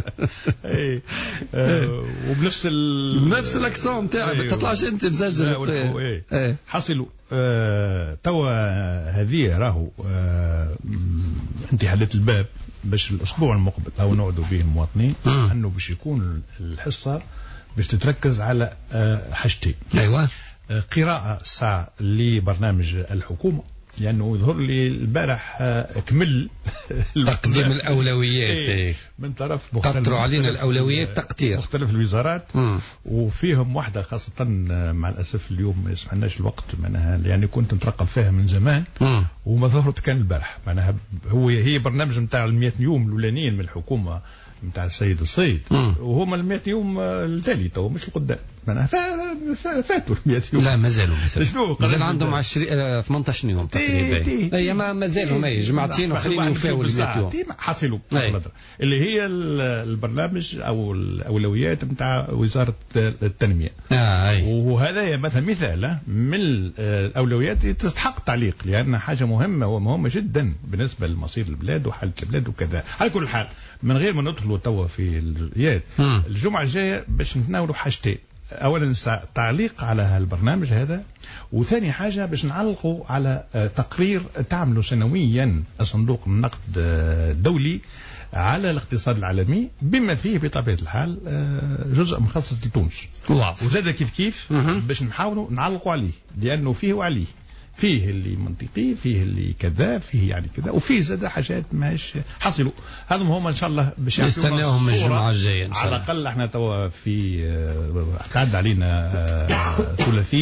وبنفس نفس الاكسون نتاعك ما تطلعش انت مسجل. حصلوا توا هذه راهو انت حليت الباب باش الاسبوع المقبل او نقعدوا به المواطنين انه باش يكون الحصه باش تتركز على حاجتين. ايوه، قراءة ساعة لبرنامج الحكومة لأنه يظهر لي البارح كمل تقديم الأولويات من طرف قطروا علينا الأولويات تقدير مختلف الوزارات وفيهم واحدة خاصة مع الأسف اليوم ما يسمعناش الوقت معناها يعني كنت نترقب فيها من زمان وما ظهرت كان البارح معناها هي برنامج نتاع 100 يوم الأولانيين من الحكومة نتاع السيد الصيد وهما 100 يوم التالي تو مش القدام معناها فاتوا 100 يوم. لا مازالوا مازال عندهم 20 18 يوم تقريبا. اي ما زالهم جماعتين اخرين يوفاوا ال 100 يوم حصلوا اللي هي البرنامج او الاولويات نتاع وزاره التنميه. وهذا مثلا من الاولويات تستحق تعليق لان حاجه مهمه ومهمه جدا بالنسبه لمصير البلاد وحاله البلاد وكذا. على كل حال من غير ما ندخلوا توا في الجزئيات الجمعه الجايه باش نتناولوا حاجتين. اولا تعليق على هالبرنامج هذا وثاني حاجه باش نعلقوا على تقرير تعمله سنويا صندوق النقد الدولي على الاقتصاد العالمي بما فيه بطبيعه الحال جزء مخصص لتونس وزاد كيف باش نحاولوا نعلقوا عليه لانه فيه وعليه فيه اللي منطقي فيه اللي كذا فيه يعني كذا وفيه زاد حاجات ماش حصلوا هذم هم ان شاء الله باش نستناهم الجمعه الجايه على الاقل احنا توا في قاعد علينا ثلاثيه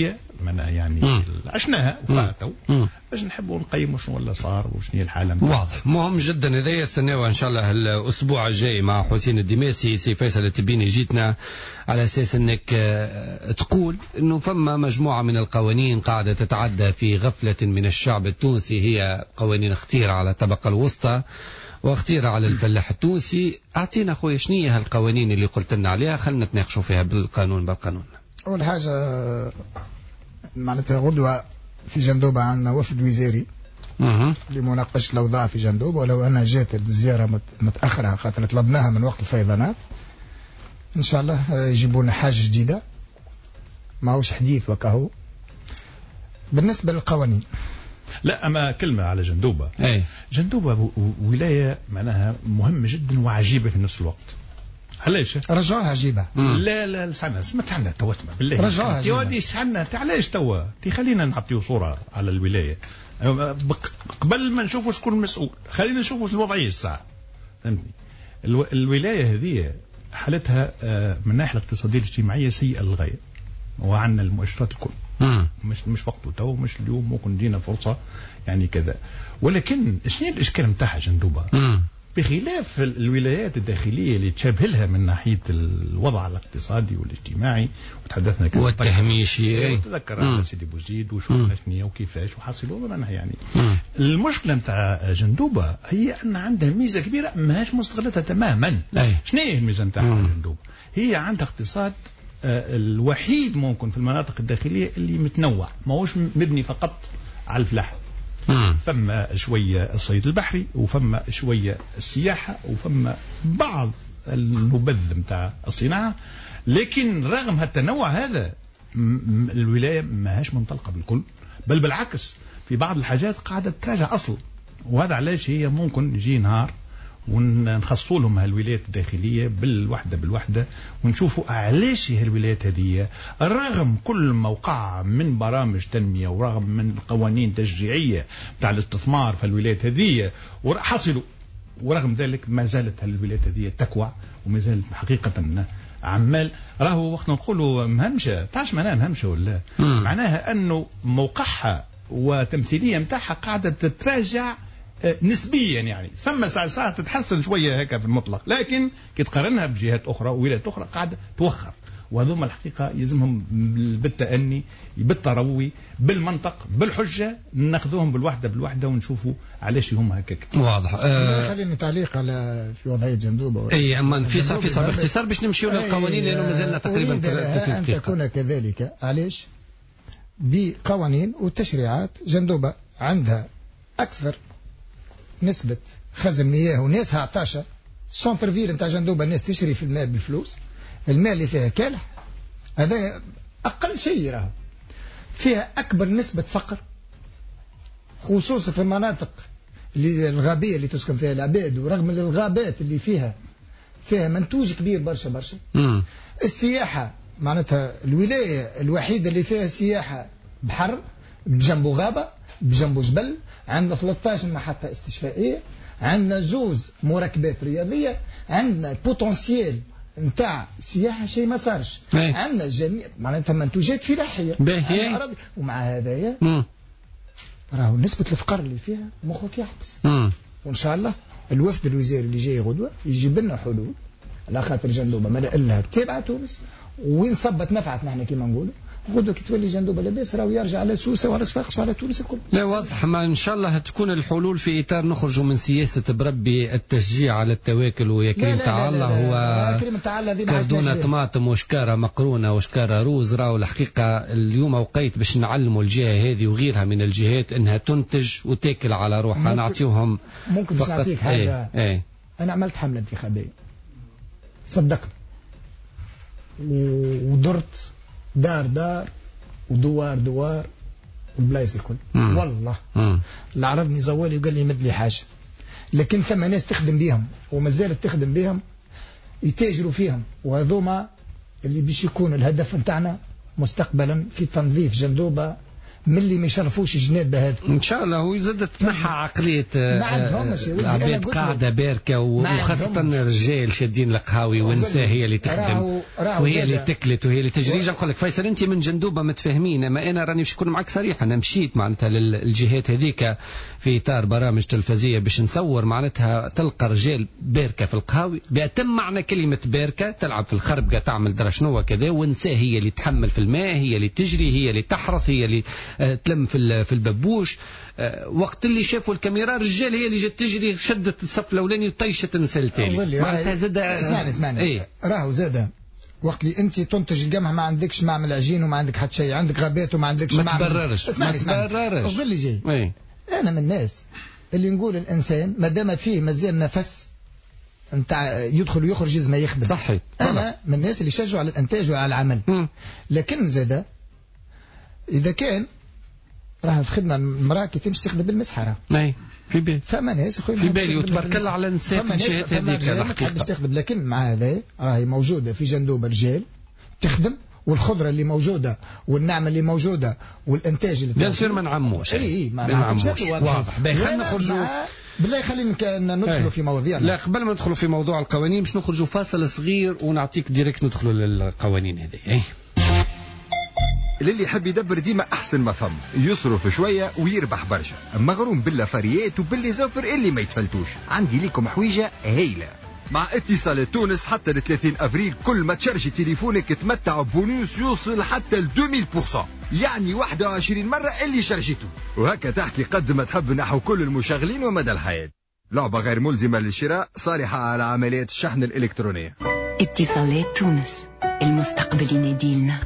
معناها يعني عشناها وفاتوا باش نحبوا نقيموا شنو ولا صار وشنو هي الحاله. واضح مهم جدا. هذا يستناو ان شاء الله الاسبوع الجاي مع حسين الدماسي. سي فيصل التبيني جيتنا على اساس انك تقول انه فما مجموعه من القوانين قاعده تتعدى في غفله من الشعب التونسي، هي قوانين خطيره على الطبقه الوسطى واختيرها على الفلاح التونسي. اعطينا خويا شنية هالقوانين اللي قلت لنا عليها، خلينا نتناقشوا فيها بالقانون. اول حاجه معناتها غدوه في جندوبه عندنا وفد وزاري لمناقشه الاوضاع في جندوبه، ولو انها جات الزياره متاخره خاطر طلبناها من وقت الفيضانات. ان شاء الله يجيبوا لنا حاجه جديده ماهوش حديث وكهو. بالنسبه للقوانين لا اما كلمه على جندوبه. جندوبه ولايه معناها مهمه جدا وعجيبه في نفس الوقت. علاش رجعوها عجيبه؟ لا سعنا سمعتنا توا بالله رجعوها عجيبه. يا ودي سعنا علاش توا خلينا نعطيو صوره على الولايه قبل ما نشوفوا شكون المسؤول. خلينا نشوفوا الوضعيه الساعه. فهمتني؟ الولايه هذه حالتها من الناحيه الاقتصاديه الاجتماعيه سيئه للغايه، وعندنا المؤشرات الكل. مش وقته تو، مش اليوم، ممكن تجينا فرصه يعني كذا. ولكن شنو الاشكال نتاعها جندوبه؟ بخلاف الولايات الداخليه اللي تشابه لها من ناحيه الوضع الاقتصادي والاجتماعي، وتحدثنا كذا والتهميشي. تذكر على سيدي بوزيد وشوفنا شنو وكيفاش وحصلوا منها يعني. المشكله نتاع جندوبه هي ان عندها ميزه كبيره ماهاش مستغلتها تماما. شنو هي الميزه نتاعها جندوبه؟ هي عندها اقتصاد الوحيد ممكن في المناطق الداخليه اللي متنوع، ماهوش مبني فقط على الفلاحه. فما شويه الصيد البحري، وفما شويه السياحه، وفما بعض النبذ نتاع الصناعه. لكن رغم هالتنوع هذا الولايه ماهاش منطلقه بالكل، بل بالعكس في بعض الحاجات قاعده تراجع اصلا. وهذا علاش هي ممكن يجي نهار ونخصصوا لهم هالولايات الداخليه بالوحده ونشوفوا علاش هي الولايات هذه رغم كل موقع من برامج تنميه ورغم من قوانين تشجيعيه بتاع الاستثمار في الولايات هذه وحصلوا، ورغم ذلك ما زالت هالولايات هذه تكوع وما زالت حقيقه عمال. راهو وقت نقولوا مهمشه، تعرف معناها مهمشه ولا؟ معناها انه موقعها وتمثيليه نتاعها قاعده تتراجع نسبيا، يعني ثم ساعة تتحسن شويه هيك في المطلق، لكن كي تقارنها بجهات اخرى وولايات اخرى قاعده توخر. وهذوما الحقيقه يلزمهم بالتأني، بالتروي، بالمنطق، بالحجه، ناخذوهم بالوحده ونشوفوا علاش هم هكاك. واضح. خليني تعليق على في وضعيه جندوبه. اي اما في باختصار باش نمشيو للقوانين لانه مازلنا تقريبا ان تكون كذلك. علاش؟ بقوانين وتشريعات جندوبه عندها اكثر نسبة خزن مياه وناسها عطاشة. سونتر فيل نتاع جندوبة الناس تشري في الماء بالفلوس، الماء اللي فيها كالح، هذا أقل شيء. راه فيها أكبر نسبة فقر، خصوصا في المناطق اللي الغابية اللي تسكن فيها العباد، ورغم الغابات اللي فيها منتوج كبير برشا. السياحة معناتها الولاية الوحيدة اللي فيها سياحة بحر، بجنبه غابة، بجنبه جبل، عندنا 13 محطة استشفائية، عندنا 2 مركبات رياضية، عندنا بوتنسيال نتاع سياحة شيء ما صارش. عندنا جميع معناتها منتوجات فلاحية ومع هذايا راهو نسبة الفقر اللي فيها مخك يحبس. وإن شاء الله الوفد الوزاري اللي جاي غدوة يجيب لنا حلول على خاطر جندوبة ما لها تابع تونس، وين صبت نفعت نحن كما نقولوا. غدوة كي تولي جندوبة لاباس راهو يرجع على سوسة وعلى صفاقس وعلى تونس الكل. لا واضح. ما ان شاء الله تكون الحلول في اطار نخرجوا من سياسة بربي التشجيع على التواكل ويا كريم تاع الله. هو كريم تاع الله ذي كردونة طماطم وشكارة مقرونة وشكارة روز. راهو الحقيقة اليوم وقيت باش نعلموا الجهة هذه وغيرها من الجهات انها تنتج وتاكل على روحها. نعطيوهم ممكن باش نعطيك حاجة. انا عملت حملة انتخابية صدقت ودرت دار ودوار والبلايص الكل. والله اللي عرضني زوالي وقال لي مد لي حاجه، لكن ثم ناس تخدم بيهم وما زالت تخدم بيهم يتاجروا فيهم، وهذوما اللي باش يكون الهدف نتاعنا مستقبلا في تنظيف جندوبه من اللي ما يشرفوش الجناب هذا ان شاء الله. هو يزيد تنحى عقليه العباد قاعده باركه، وخاصه الرجال شادين القهاوي والنساء هي اللي تخدم وهي اللي تكلت وهي اللي تجري. نقول لك فيصل انت من جندوبه متفاهمين، اما انا راني باش نكون معك صريح، انا مشيت معناتها للجهات هذيك في اطار برامج تلفزيه باش نصور معناتها تلقى رجال باركه في القهاوي بأتم معنى كلمه باركه، تلعب في الخربقه تعمل درا شنو كذا، والنساء هي اللي تحمل في الماء، هي اللي تجري، هي اللي تحرث، هي اللي تلم في الببوش. وقت اللي شافوا الكاميرا الرجال هي اللي جت تجري شدت الصف الاولاني وطيشت النسلتين. معناتها زاد اسمعني ايه راهو زاد وقت اللي انت تنتج القمح ما عندكش معمل عجين وما عندك حتى شيء، عندك غابات وما عندكش معمل. ما تبررش الظل جاي. ايه. انا من الناس اللي نقول الانسان ما دام فيه مازال نفس نتاع يدخل ويخرج لازم يخدم. صحيح. انا من الناس اللي يشجعوا على الانتاج وعلى العمل. لكن زاد اذا كان راه الخدمه المراه كي تمشي تخدم بالمسحره. اي في بالي. فما ناس اخويا في بالي وتبارك الله على النساء في الجهات هذيك ما تحبش تخدم، لكن مع هذا راهي موجوده في جندوب رجال تخدم، والخضره اللي موجوده والنعمه اللي موجوده والانتاج اللي بيان سور ما نعموش. اي ما نعموش. واضح. خلينا نخرجوا بالله خلينا ندخلوا في مواضيعنا. لا قبل ما ندخلوا في موضوع القوانين باش نخرجوا فاصل صغير ونعطيك ديريكت ندخلوا للقوانين هذه. للي يحب يدبر ديما احسن ما فم، يصرف شويه ويربح برشا، مغروم باللافاريات وباللي زوفر اللي ما يتفلتوش. عندي ليكم حويجه هايله. مع اتصالات تونس حتى ل 30 افريل كل ما تشارجي تليفونك تمتع بونوس يوصل حتى ل 2000%، يعني 21 مره اللي شارجيته، وهكا تحكي قد ما تحب نحو كل المشغلين ومدى الحياه. لعبه غير ملزمه للشراء، صالحه على عمليات الشحن الالكترونيه. اتصالات تونس، المستقبل ينادينا.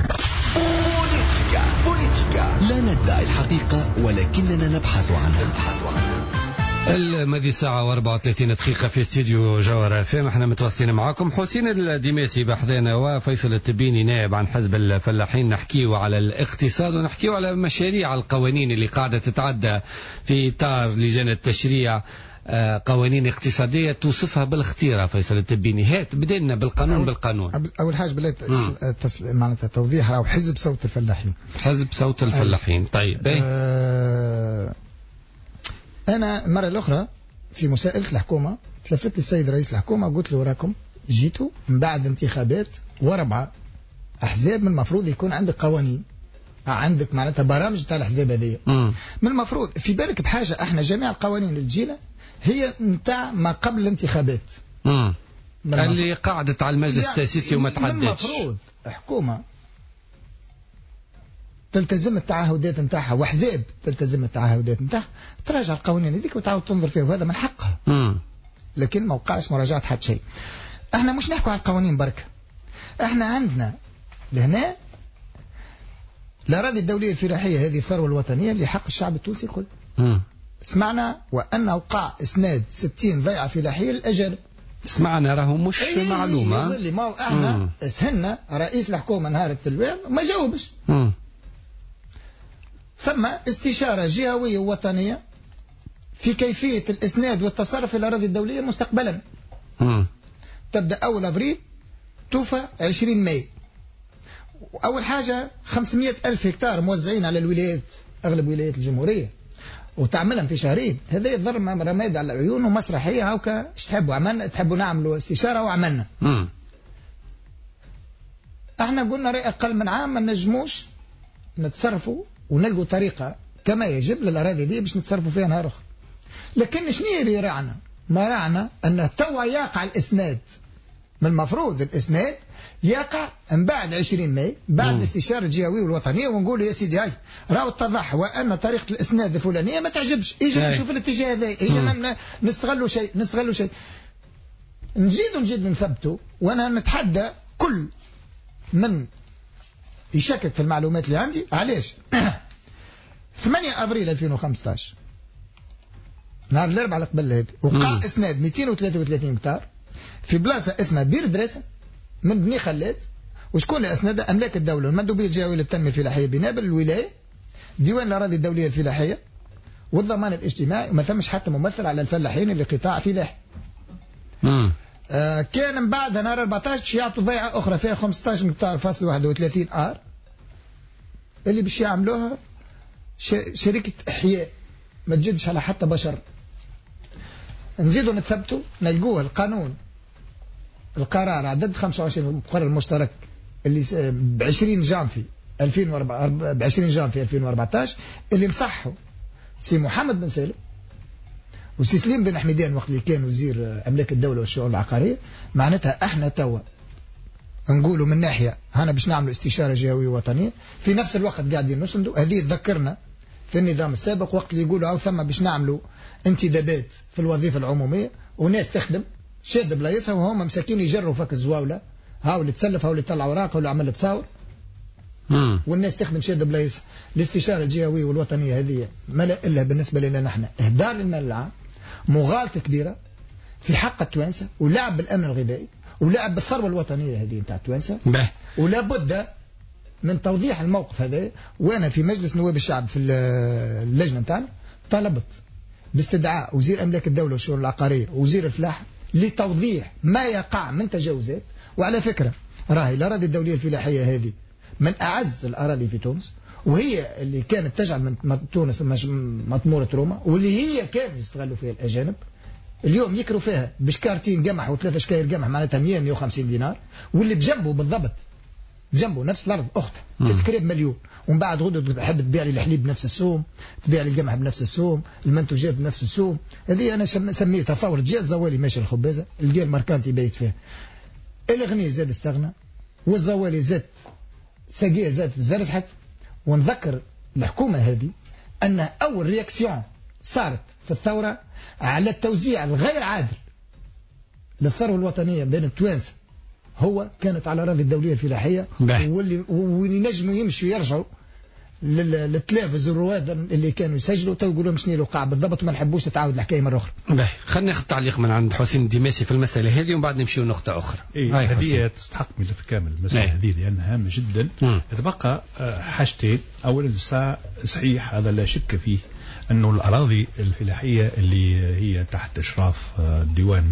بوليتيكا لا ندعي الحقيقة ولكننا نبحث عنها. الماضي ساعة و34 دقيقة في استديو جوهر FM. احنا متواصلين معاكم. حسين الدماسي بحذانا وفيصل التبيني نائب عن حزب الفلاحين. نحكيو على الاقتصاد ونحكيو على مشاريع القوانين اللي قاعدة تتعدى في إطار لجان التشريع، قوانين اقتصادية توصفها بالاختيار. فيصل التبيني هات بدينا بالقانون. أول حاجة بليت معناتها توضيح راهو حزب صوت الفلاحين. حزب صوت الفلاحين. طيب أنا المرة الأخرى في مساءلة الحكومة تلفت السيد رئيس الحكومة قلت له راكم جيتوا من بعد انتخابات و4 أحزاب، من المفروض يكون عندك قوانين، عندك معناتها برامج تاع الأحزاب هذه. من المفروض في بالك بحاجة، احنا جميع القوانين اللي تجينا هي نتاع ما قبل الانتخابات اللي قعدت على المجلس التأسيسي وما تعدتش. من المفروض حكومة تلتزم التعهدات نتاعها واحزاب تلتزم التعهدات نتاعها، تراجع القوانين هذيك وتعاود تنظر فيها، وهذا من حقها. لكن ما وقعش مراجعة حد شيء. احنا مش نحكوا على القوانين بركة، احنا عندنا لهنا الأراضي الدولية الفلاحية، هذه الثروة الوطنية اللي حق الشعب التونسي كل. سمعنا وأن وقع إسناد 60 ضيعة فلاحية للأجانب. سمعنا راهو مش معلومة. يظل ما احنا اسهلنا رئيس الحكومة نهار التلوين وما جاوبش. ثم استشارة جهوية ووطنية في كيفية الإسناد والتصرف في الأراضي الدولية مستقبلا. تبدأ أول أبريل توفى 20 مايو. أول حاجة 500,000 هكتار موزعين على الولايات، أغلب ولايات الجمهورية، وتعملهم في شهرين. هذا يضر رماد على العيون ومسرحية هاوكا. ايش تحبوا عملنا؟ تحبوا نعملوا استشارة وعملنا. احنا قلنا رأي أقل من عام ما نجموش نتصرفوا ونلقوا طريقة كما يجب للأراضي دي باش نتصرفوا فيها نهار أخر. لكن شنو اللي راعنا؟ ما راعنا أن توا يقع الإسناد. من المفروض الإسناد يقع من بعد 20 ماي بعد الاستشارة الجهوية والوطنية، ونقول يا سيدي هاي راهو اتضح وأن طريقة الإسناد الفلانية ما تعجبش، يجي نشوف الاتجاه هذا، يجي نستغلوا شيء نجيد نثبتوا. وأنا نتحدى كل من يشكك في المعلومات اللي عندي. علاش 8 أبريل 2015 نهار الأربعاء اللي قبل هذه وقع إسناد 233 هكتار في بلاصة اسمها بير دراسة من بني خلاد. وشكون اللي أسندها؟ أملاك الدولة، المندوبية الجهوية للتنمية الفلاحية بنابل، الولاية، ديوان الأراضي الدولية الفلاحية، والضمان الاجتماعي. وما ثمش حتى ممثل على الفلاحين اللي قطاع فلاحي. كان من بعد نهار 14 باش يعطوا ضيعة أخرى فيها 15 هكتار فاصل 31 آر اللي باش يعملوها شركة إحياء ما تجدش على حتى بشر. نزيدوا نثبتوا نلقوه القانون القرار عدد 25 المقرر المشترك اللي ب 20 جانفي 2014 اللي مصحوا سي محمد بن سالم وسي سليم بن حميدان وقت اللي كان وزير أملاك الدولة والشؤون العقارية. معناتها احنا توا نقولوا من ناحية هنا باش نعملوا استشارة جهوية وطنية، في نفس الوقت قاعدين نسندوا. هذه تذكرنا في النظام السابق وقت اللي يقولوا أو ثم باش نعملوا انتدابات في الوظيفة العمومية وناس تخدم شاد بلايصها وهم مساكين يجروا فك الزواولة، هاو اللي تسلف هاو اللي طلع اوراق واللي عمل تصاور والناس تخدم شاد بلايصها. الاستشارة الجهوية والوطنية هذه ما لا إلا بالنسبة لنا نحن إهدار للمال العام، مغالطة كبيرة في حق التوانسة، ولعب بالأمن الغذائي، ولعب بالثروة الوطنية هذه نتاع التوانسة. ولا بد من توضيح الموقف هذا. وأنا في مجلس نواب الشعب في اللجنة نتاعنا طلبت باستدعاء وزير أملاك الدولة والشؤون العقارية ووزير الفلاحة لتوضيح ما يقع من تجاوزات. وعلى فكرة راهي الأراضي الدولية الفلاحية هذه من أعز الأراضي في تونس، وهي اللي كانت تجعل من تونس مطمورة روما، واللي هي كانوا يستغلوا فيها الأجانب. اليوم يكروا فيها بشكارتين قمح و3 شكاير قمح معناتها 100-150 دينار، واللي بجنبه بالضبط بجنبه نفس الأرض أختها تتكرب مليون. ومن بعد غدو تحب تبيع لي الحليب بنفس السوم، تبيع لي القمح بنفس السوم، المنتوجات بنفس السوم. هذه أنا سميتها ثورة جاء الزوالي ماشي الخبازة، الجيل الماركانتي بيت فيها. الغني زاد استغنى والزوالي زاد ساقيه زاد زرزحت. ونذكر الحكومة هذه أن أول رياكسيون صارت في الثورة على التوزيع الغير عادل للثروة الوطنية بين التوانسة هو كانت على الأراضي الدولية الفلاحية، واللي نجموا يمشوا يرجعوا للتلفز والرواد اللي كانوا يسجلوا تو يقولوا مش نيلوا قاع بالضبط وما نحبوش تتعاود الحكاية مرة أخرى. خلينا ناخذ تعليق من عند حسين الدماسي في المسألة هذه ومن بعد نمشيو لنقطة أخرى. هذه تستحق ملف كامل المسألة هذه لأنها هامة جدا. يتبقى حاجتين. أولا صحيح هذا لا شك فيه أنه الأراضي الفلاحية اللي هي تحت إشراف ديوان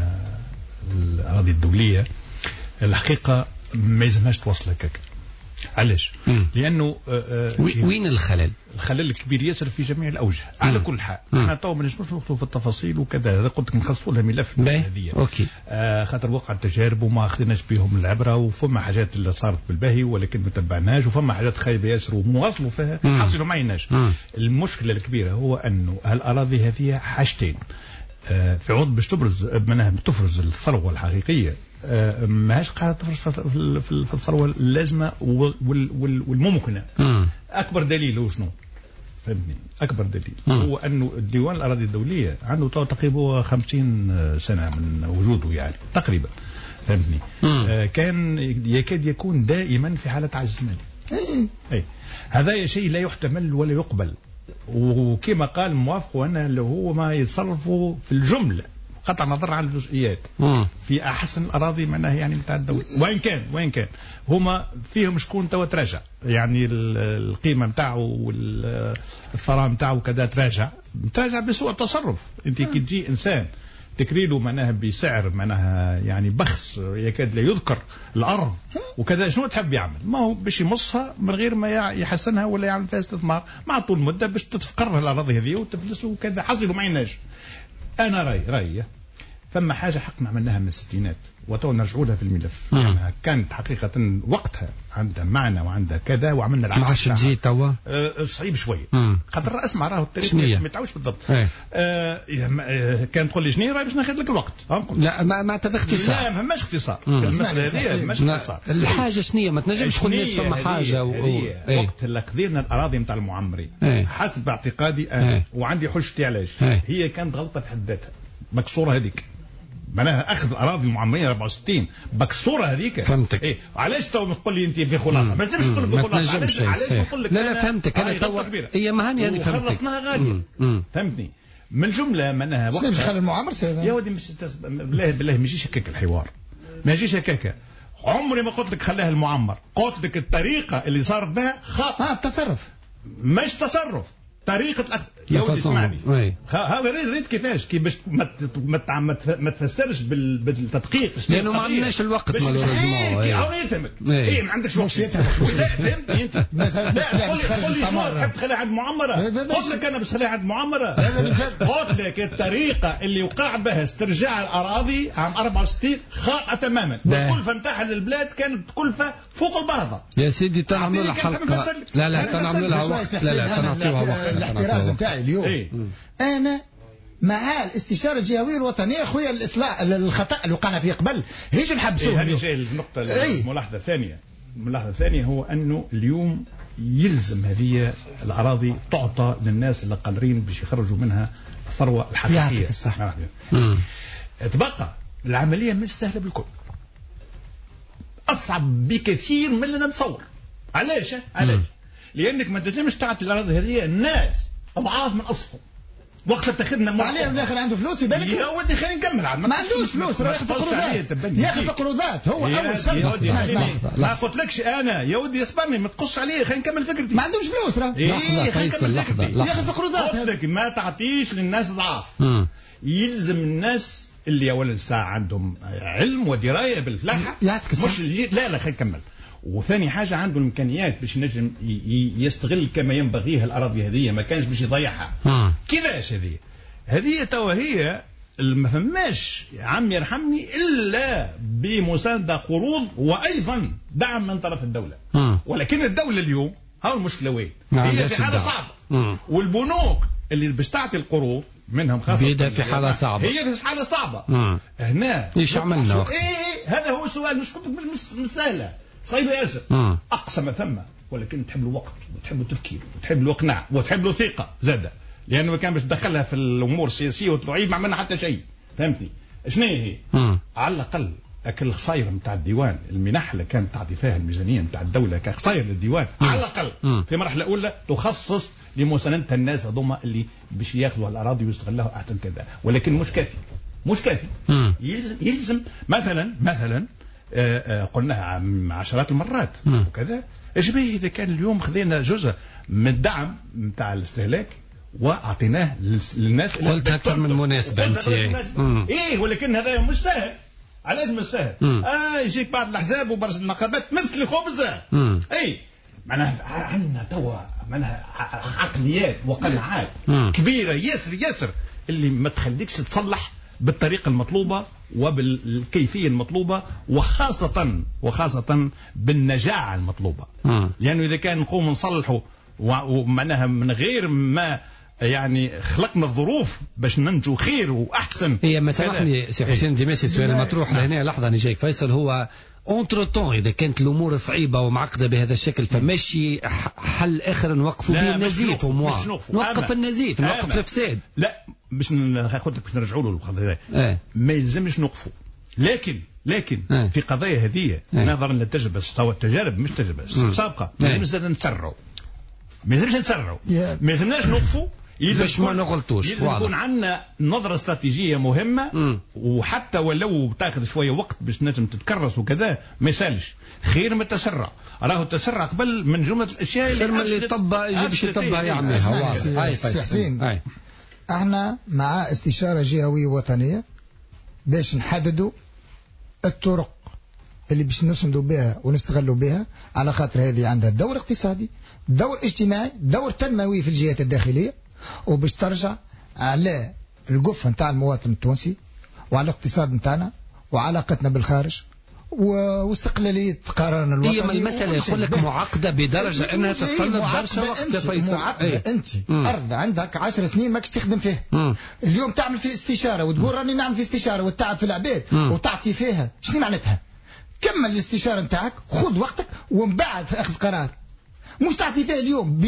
الأراضي الدولية الحقيقة ما يلزمهاش توصل هكاك. علاش؟ لأنه وين الخلل؟ الخلل الكبير ياسر في جميع الأوجه. على كل حال احنا تو ما نجموش ندخلوا في التفاصيل وكذا، هذا قلت نخصصوا لها ملف هذه. اوكي. خاطر وقع التجارب وما اخذناش بهم العبره، وفما حاجات اللي صارت بالباهي ولكن ما تبعناش، وفما حاجات خايبه ياسر ومواصلوا فيها حصلوا ما عيناش. المشكله الكبيره هو انه الأراضي هذه حاجتين في عوض باش تفرز الثروه الحقيقيه. ماهاش قاعده تفرز في الثروه اللازمه والممكنه. اكبر دليل هو شنو؟ فهمتني؟ اكبر دليل هو انه الديوان الاراضي الدوليه عنده تقريبا 50 سنه من وجوده يعني تقريبا. فهمتني؟ كان يكاد يكون دائما في حاله عجز مالي. هذا شيء لا يحتمل ولا يقبل. وكما قال موافق أنه اللي هو ما يتصرفوا في الجملة قطع نظر عن الجزئيات في أحسن الأراضي معناها يعني متاع الدولة. وإن كان هما فيهم شكون توا تراجع يعني القيمة متاعه والثراء متاعه كذا تراجع بسوء التصرف. أنت كي تجي إنسان تكريله معناها بسعر معناها يعني بخس يكاد لا يذكر الأرض وكذا، شنو تحب يعمل؟ ما هو باش يمصها من غير ما يحسنها ولا يعمل فيها استثمار مع طول مدة باش تتفقر الأراضي هذه وتفلس وكذا. حصلوا ما عيناش. أنا رأيي ثم حاجة حقنا عملناها من الستينات وتو نرجعوا لها في الملف. يعني كانت حقيقة وقتها عندها معنى وعندها كذا وعملنا العكس. ما عادش تجي توا صعيب شوية خاطر اسمع راه التاريخ ما يتعاودش بالضبط. كان تقول لي شنو راهي باش ناخذ لك الوقت. لا ما تبغى اختصار. لا ما ماش اختصار. المسألة هذه ماش اختصار. الحاجة شنو ما تنجمش تقول الناس فما حاجة وقت اللي قضينا الأراضي نتاع المعمرين حسب اعتقادي أنا وعندي حجتي علاش هي كانت غلطة في حد ذاتها مكسورة هذيك. معناها اخذ الاراضي المعمرين 64 بكسوره هذيك. فهمتك. علاش تو تقول لي انت في خلاصه ما تنجمش تقول لي بخلاصه. علاش نقول لك لا فهمتك انا تو هي مهاني انا فهمتك وخلصناها غادي. فهمتني من الجمله معناها وقت مش خلي المعمر يا ودي مش بالله ما يجيش هكاك الحوار ما يجيش هكاك. عمري ما قلت لك خليها المعمر، قلت لك الطريقه اللي صارت بها خطا. التصرف مش تصرف طريقه يا ودي اسمعني هذا ريت كيفاش كي باش ما تفسرش بالتدقيق لانه ما عندناش الوقت مالوريزمون عاوني يتهمك ما عندكش وقت فهمتني انت قول لي شنو تحب تخليها عند معمره قلت لك انا باش نخليها عند معمره قلت لك الطريقه اللي وقع بها استرجاع الاراضي عام 64 خاطئه تماما والكلفه نتاعها للبلاد كانت كلفه فوق البهضه يا سيدي تنعملوا لها حلقه لا تنعملوا لها وقت لا تنعطيوها وقت الاحتراز نتاعي اليوم انا مع الاستشاره الجهويه الوطنيه خويا الاصلاح الخطا اللي وقعنا فيه قبل هيش نحبسوه. هذه جاي النقطه الملاحظه الثانيه. الملاحظه الثانيه هو انه اليوم يلزم هذه الاراضي تعطى للناس اللي قادرين باش يخرجوا منها الثروه الحقيقيه. صح. تبقى العمليه مش سهله بالكل، اصعب بكثير من اللي نتصور. علاش؟ لانك ما تنجمش تعطي الاراضي هذه الناس اضعاف من اصلهم. وقت اتخذنا عليه الاخر عنده فلوس يبالك يا ودي خلينا نكمل عاد ما عندوش فلوس ياخذ قروضات ياخذ قروضات هو اول سبب. ما قلتلكش انا يا ودي اسمعني ما تقصش عليه خلينا نكمل فكرتي. ما عندوش فلوس لحظه ياخذ قروضات. قلت لك ما تعطيش للناس ضعاف. يلزم الناس اللي اولا الساعه عندهم علم ودرايه بالفلاحه مش لا خلينا نكمل. وثاني حاجة عنده الإمكانيات باش ينجم يستغل كما ينبغيه الأراضي هذه ما كانش باش يضيعها. كيفاش هذه توا هي ما فماش عم يرحمني إلا بمساندة قروض وأيضا دعم من طرف الدولة. ولكن الدولة اليوم هاو المشكلة وين؟ هي في حالة صعبة. والبنوك اللي باش تعطي القروض منهم خاصة في حالة صعبة. هي في حالة صعبة. هنا ايش عملنا؟ هذا هو السؤال. مش قلت مش سهلة صعيبة ياسر. أقصى ما ثم ولكن تحب له وقت وتحب له تفكير وتحب له إقناع وتحب له ثقة زادة لأنه ما كان باش تدخلها في الأمور السياسية وتعيد ما عملنا حتى شيء. فهمتني؟ شنو هي؟ على الأقل أكل الخصاير نتاع الديوان المنح اللي كانت تعطي فيها الميزانية نتاع الدولة كخصاير للديوان على الأقل في مرحلة أولى تخصص لمساندة الناس هذوما اللي باش ياخذوا الأراضي ويستغلوها أحسن كذا. ولكن مش كافي. يلزم مثلا قلناها عشرات المرات وكذا. ايش به اذا كان اليوم خذينا جزء من الدعم نتاع الاستهلاك واعطيناه للناس قلت اكثر من مناسبه انت ولكن هذا مش سهل. علاش مش سهل؟ يجيك بعض الاحزاب وبرشا النقابات مثل الخبز. معناها عندنا توا معناها عقليات وقناعات كبيره ياسر اللي ما تخليكش تصلح بالطريقة المطلوبة وبالكيفية المطلوبة وخاصة بالنجاعة المطلوبة. لأنه إذا كان نقوم نصلحه ومعناها من غير ما يعني خلقنا الظروف باش ننجو خير وأحسن. هي ما سامحني سي حسين ديماسي السؤال المطروح لهنا لحظة نجيك فيصل هو اونتر طون اذا كانت الامور صعيبه ومعقده بهذا الشكل فماشي حل اخر نوقفوا به النزيف نوقف النزيف نوقف الفساد. لا مش قلت لك باش نرجعوا له القضيه ما يلزمش نوقفوا لكن في قضايا هذه نظرا للتجربه التجارب مش تجربه سابقه ما يلزمش نسرعوا ما يلزمناش نوقفوا باش ما نغلطوش. يلزم يكون عندنا نظرة استراتيجية مهمة وحتى ولو تاخذ شوية وقت باش نجم تتكرس وكذا ما يسالش خير من التسرع. راهو التسرع قبل من جملة الأشياء خير من اللي طبها يجيب شي طبها يعملها. سي حسين احنا مع استشارة جهوية وطنية باش نحددوا الطرق اللي باش نسندوا بها ونستغلوا بها على خاطر هذه عندها دور اقتصادي دور اجتماعي دور تنموي في الجهات الداخلية وباش ترجع على القفة نتاع المواطن التونسي وعلى الاقتصاد نتاعنا وعلاقتنا بالخارج واستقلالية قرارنا الوطني. هي المسألة يقول لك معقدة بدرجة أنها تتطلب برشا وقت. معقدة أنت أرض عندك 10 سنين ماكش تخدم فيها اليوم تعمل في استشارة وتقول راني نعمل في استشارة وتعب في العباد وتعطي فيها شنو معناتها؟ كمل الاستشارة نتاعك خذ وقتك ومن بعد أخذ قرار مش تعطي فيها اليوم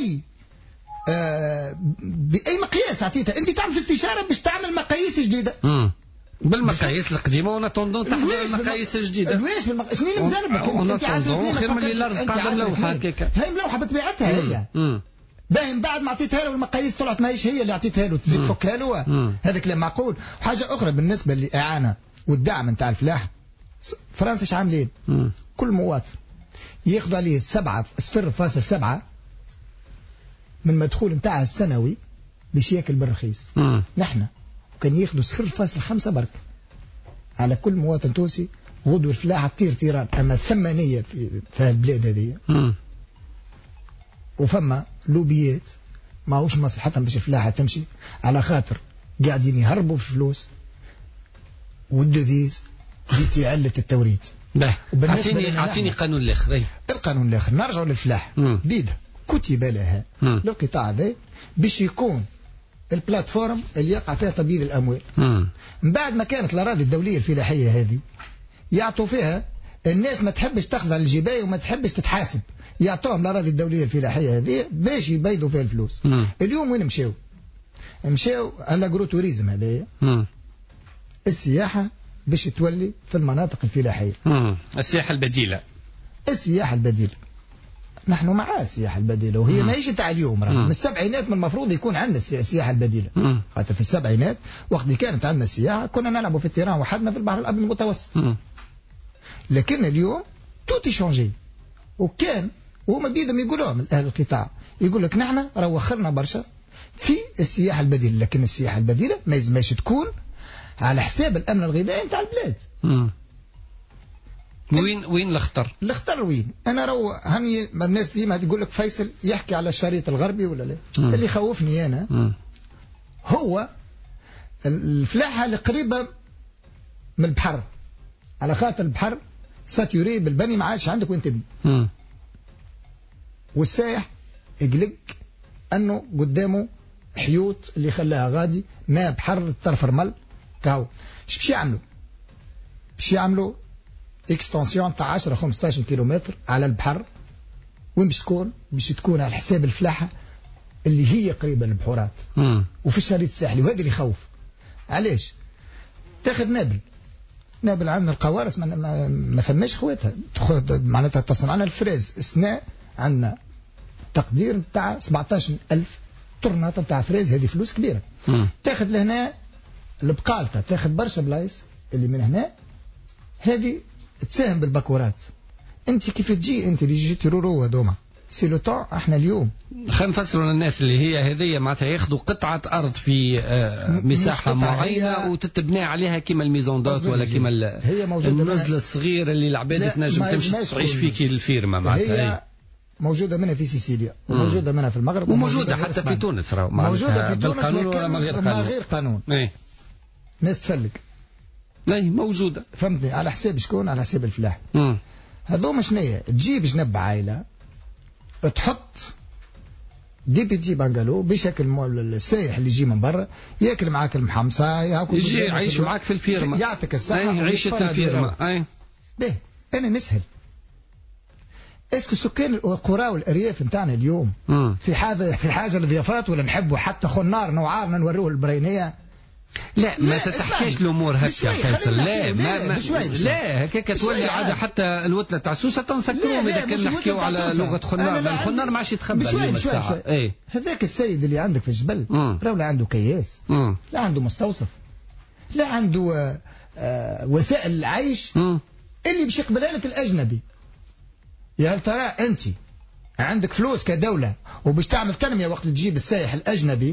بأي مقياس عطيتها. أنت تعمل في استشارة باش تعمل مقاييس جديدة بالمقاييس القديمة ونتوندون تحت المقاييس الجديدة. ليش شنو اللي مزربك؟ ونتوندون خير من اللي الأرض قاعدة ملوحة هكاك. هي ملوحة بطبيعتها هي. باين بعد ما عطيتها له المقاييس طلعت ماهيش هي اللي عطيتها له تزيد فكها له. هذا كلام معقول. حاجة أخرى بالنسبة للإعانة والدعم نتاع الفلاح فرنسا ايش عاملين؟ كل مواطن ياخذوا عليه 7.7 من مدخول نتاعه السنوي باش ياكل بالرخيص. نحن كان ياخذوا 0.5 برك على كل مواطن تونسي، غدوة الفلاحة تطير طيران. أما الثمانية في البلاد هذه وفما لوبيات ماهوش مصلحتهم باش الفلاحة تمشي، على خاطر قاعدين يهربوا في فلوس والدوفيز بيتي علة التوريد. اعطيني قانون الاخر. القانون الاخر نرجعوا للفلاح بيده كتب لها للقطاع هذا باش يكون البلاتفورم اللي يقع فيها تبييض الاموال. من بعد ما كانت الاراضي الدوليه الفلاحيه هذه يعطوا فيها الناس ما تحبش تاخذ على الجبايه وما تحبش تتحاسب، يعطوهم الاراضي الدوليه الفلاحيه هذه باش يبيضوا فيها الفلوس. اليوم وين مشاو الاجرو توريزم هذايا، السياحه باش تولي في المناطق الفلاحيه. السياحه البديله. نحن مع السياحه البديله، وهي ماهيش تاع اليوم. من السبعينات من المفروض يكون عندنا السياحه البديله. خاطر في السبعينات وقت اللي كانت عندنا السياحه كنا نلعبوا في التيران وحدنا في البحر الابيض المتوسط. لكن اليوم توتي شونجي، وكان وهما بيدهم يقولوا من اهل القطاع يقول لك نحن راه وخرنا برشا في السياحه البديله، لكن السياحه البديله ما يلزمهاش تكون على حساب الامن الغذائي نتاع البلاد. وين الخطر؟ الخطر وين؟ انا راهو هاني الناس ديما تقول لك فيصل يحكي على الشريط الغربي ولا لا؟ اللي خوفني انا هو الفلاحه اللي قريبه من البحر، على خاطر البحر ساتوري بالبني ما عادش عندك وين تبني. والسائح يقلق انه قدامه حيوط اللي خلاها غادي ما بحر الطرف رمل كاو. باش يعملوا؟ باش يعملوا اكستنسيون تاع 10 15 كيلومتر على البحر. وين باش تكون؟ باش تكون على حساب الفلاحه اللي هي قريبه للبحورات وفي الشريط الساحلي، وهذا اللي يخوف. علاش؟ تاخذ نابل عندنا القوارص ما ثماش خواتها، معناتها تصنع لنا الفريز السناء عندنا تقدير نتاع 17,000 طرنات نتاع فريز، هذه فلوس كبيره. تاخذ لهنا البقالطه، تاخذ برشا بلايص اللي من هنا هذه تساهم بالباكورات. انت كيف تجي انت اللي جيتي رورو هذوما سي لو طون. احنا اليوم خلينا نفسروا للناس اللي هي هذيا معناتها ياخذوا قطعه ارض في مساحه معينه وتتبنى عليها كيما الميزون دوس ولا كيما النزل الصغير اللي العباد تنجم تمشي تعيش فيه كي الفيرما. معناتها هي موجوده منها في سيسيليا وموجوده منها في المغرب وموجوده حتى في تونس. موجوده في تونس بالقانون ولا ما غير قانون. ناس تفلق. لا موجوده، فهمتني؟ على حساب شكون؟ على حساب الفلاح. هذوما شنية؟ تجيب جنب عائله تحط ديبيتي بانجالو بشكل السايح اللي يجي من برا ياكل معاك المحمصه، يجي يعيش معاك في الفيرما، يعطيك الصحه عيشه الفيرما. باهي انا نسهل. اسكو سكان القرى والارياف نتاعنا اليوم في حاجه للضيافات ولا نحبوا حتى خنار نوعارنا نوريوه البرينيه؟ لا ما تتحكيش الامور هكا فيصل. لا هكاك تولي عاده حتى الوتله تاع سوسه تنسكروهم اذا كان نحكيو على لغه خنار. الخنار ما عادش يتخبى اليوم الساعه. هذاك السيد اللي عندك في الجبل راه لا عنده كياس، لا عنده مستوصف، لا عنده وسائل العيش اللي باش يقبلها لك الاجنبي. يا هل ترى انت عندك فلوس كدوله وباش تعمل تنميه وقت تجيب السائح الاجنبي؟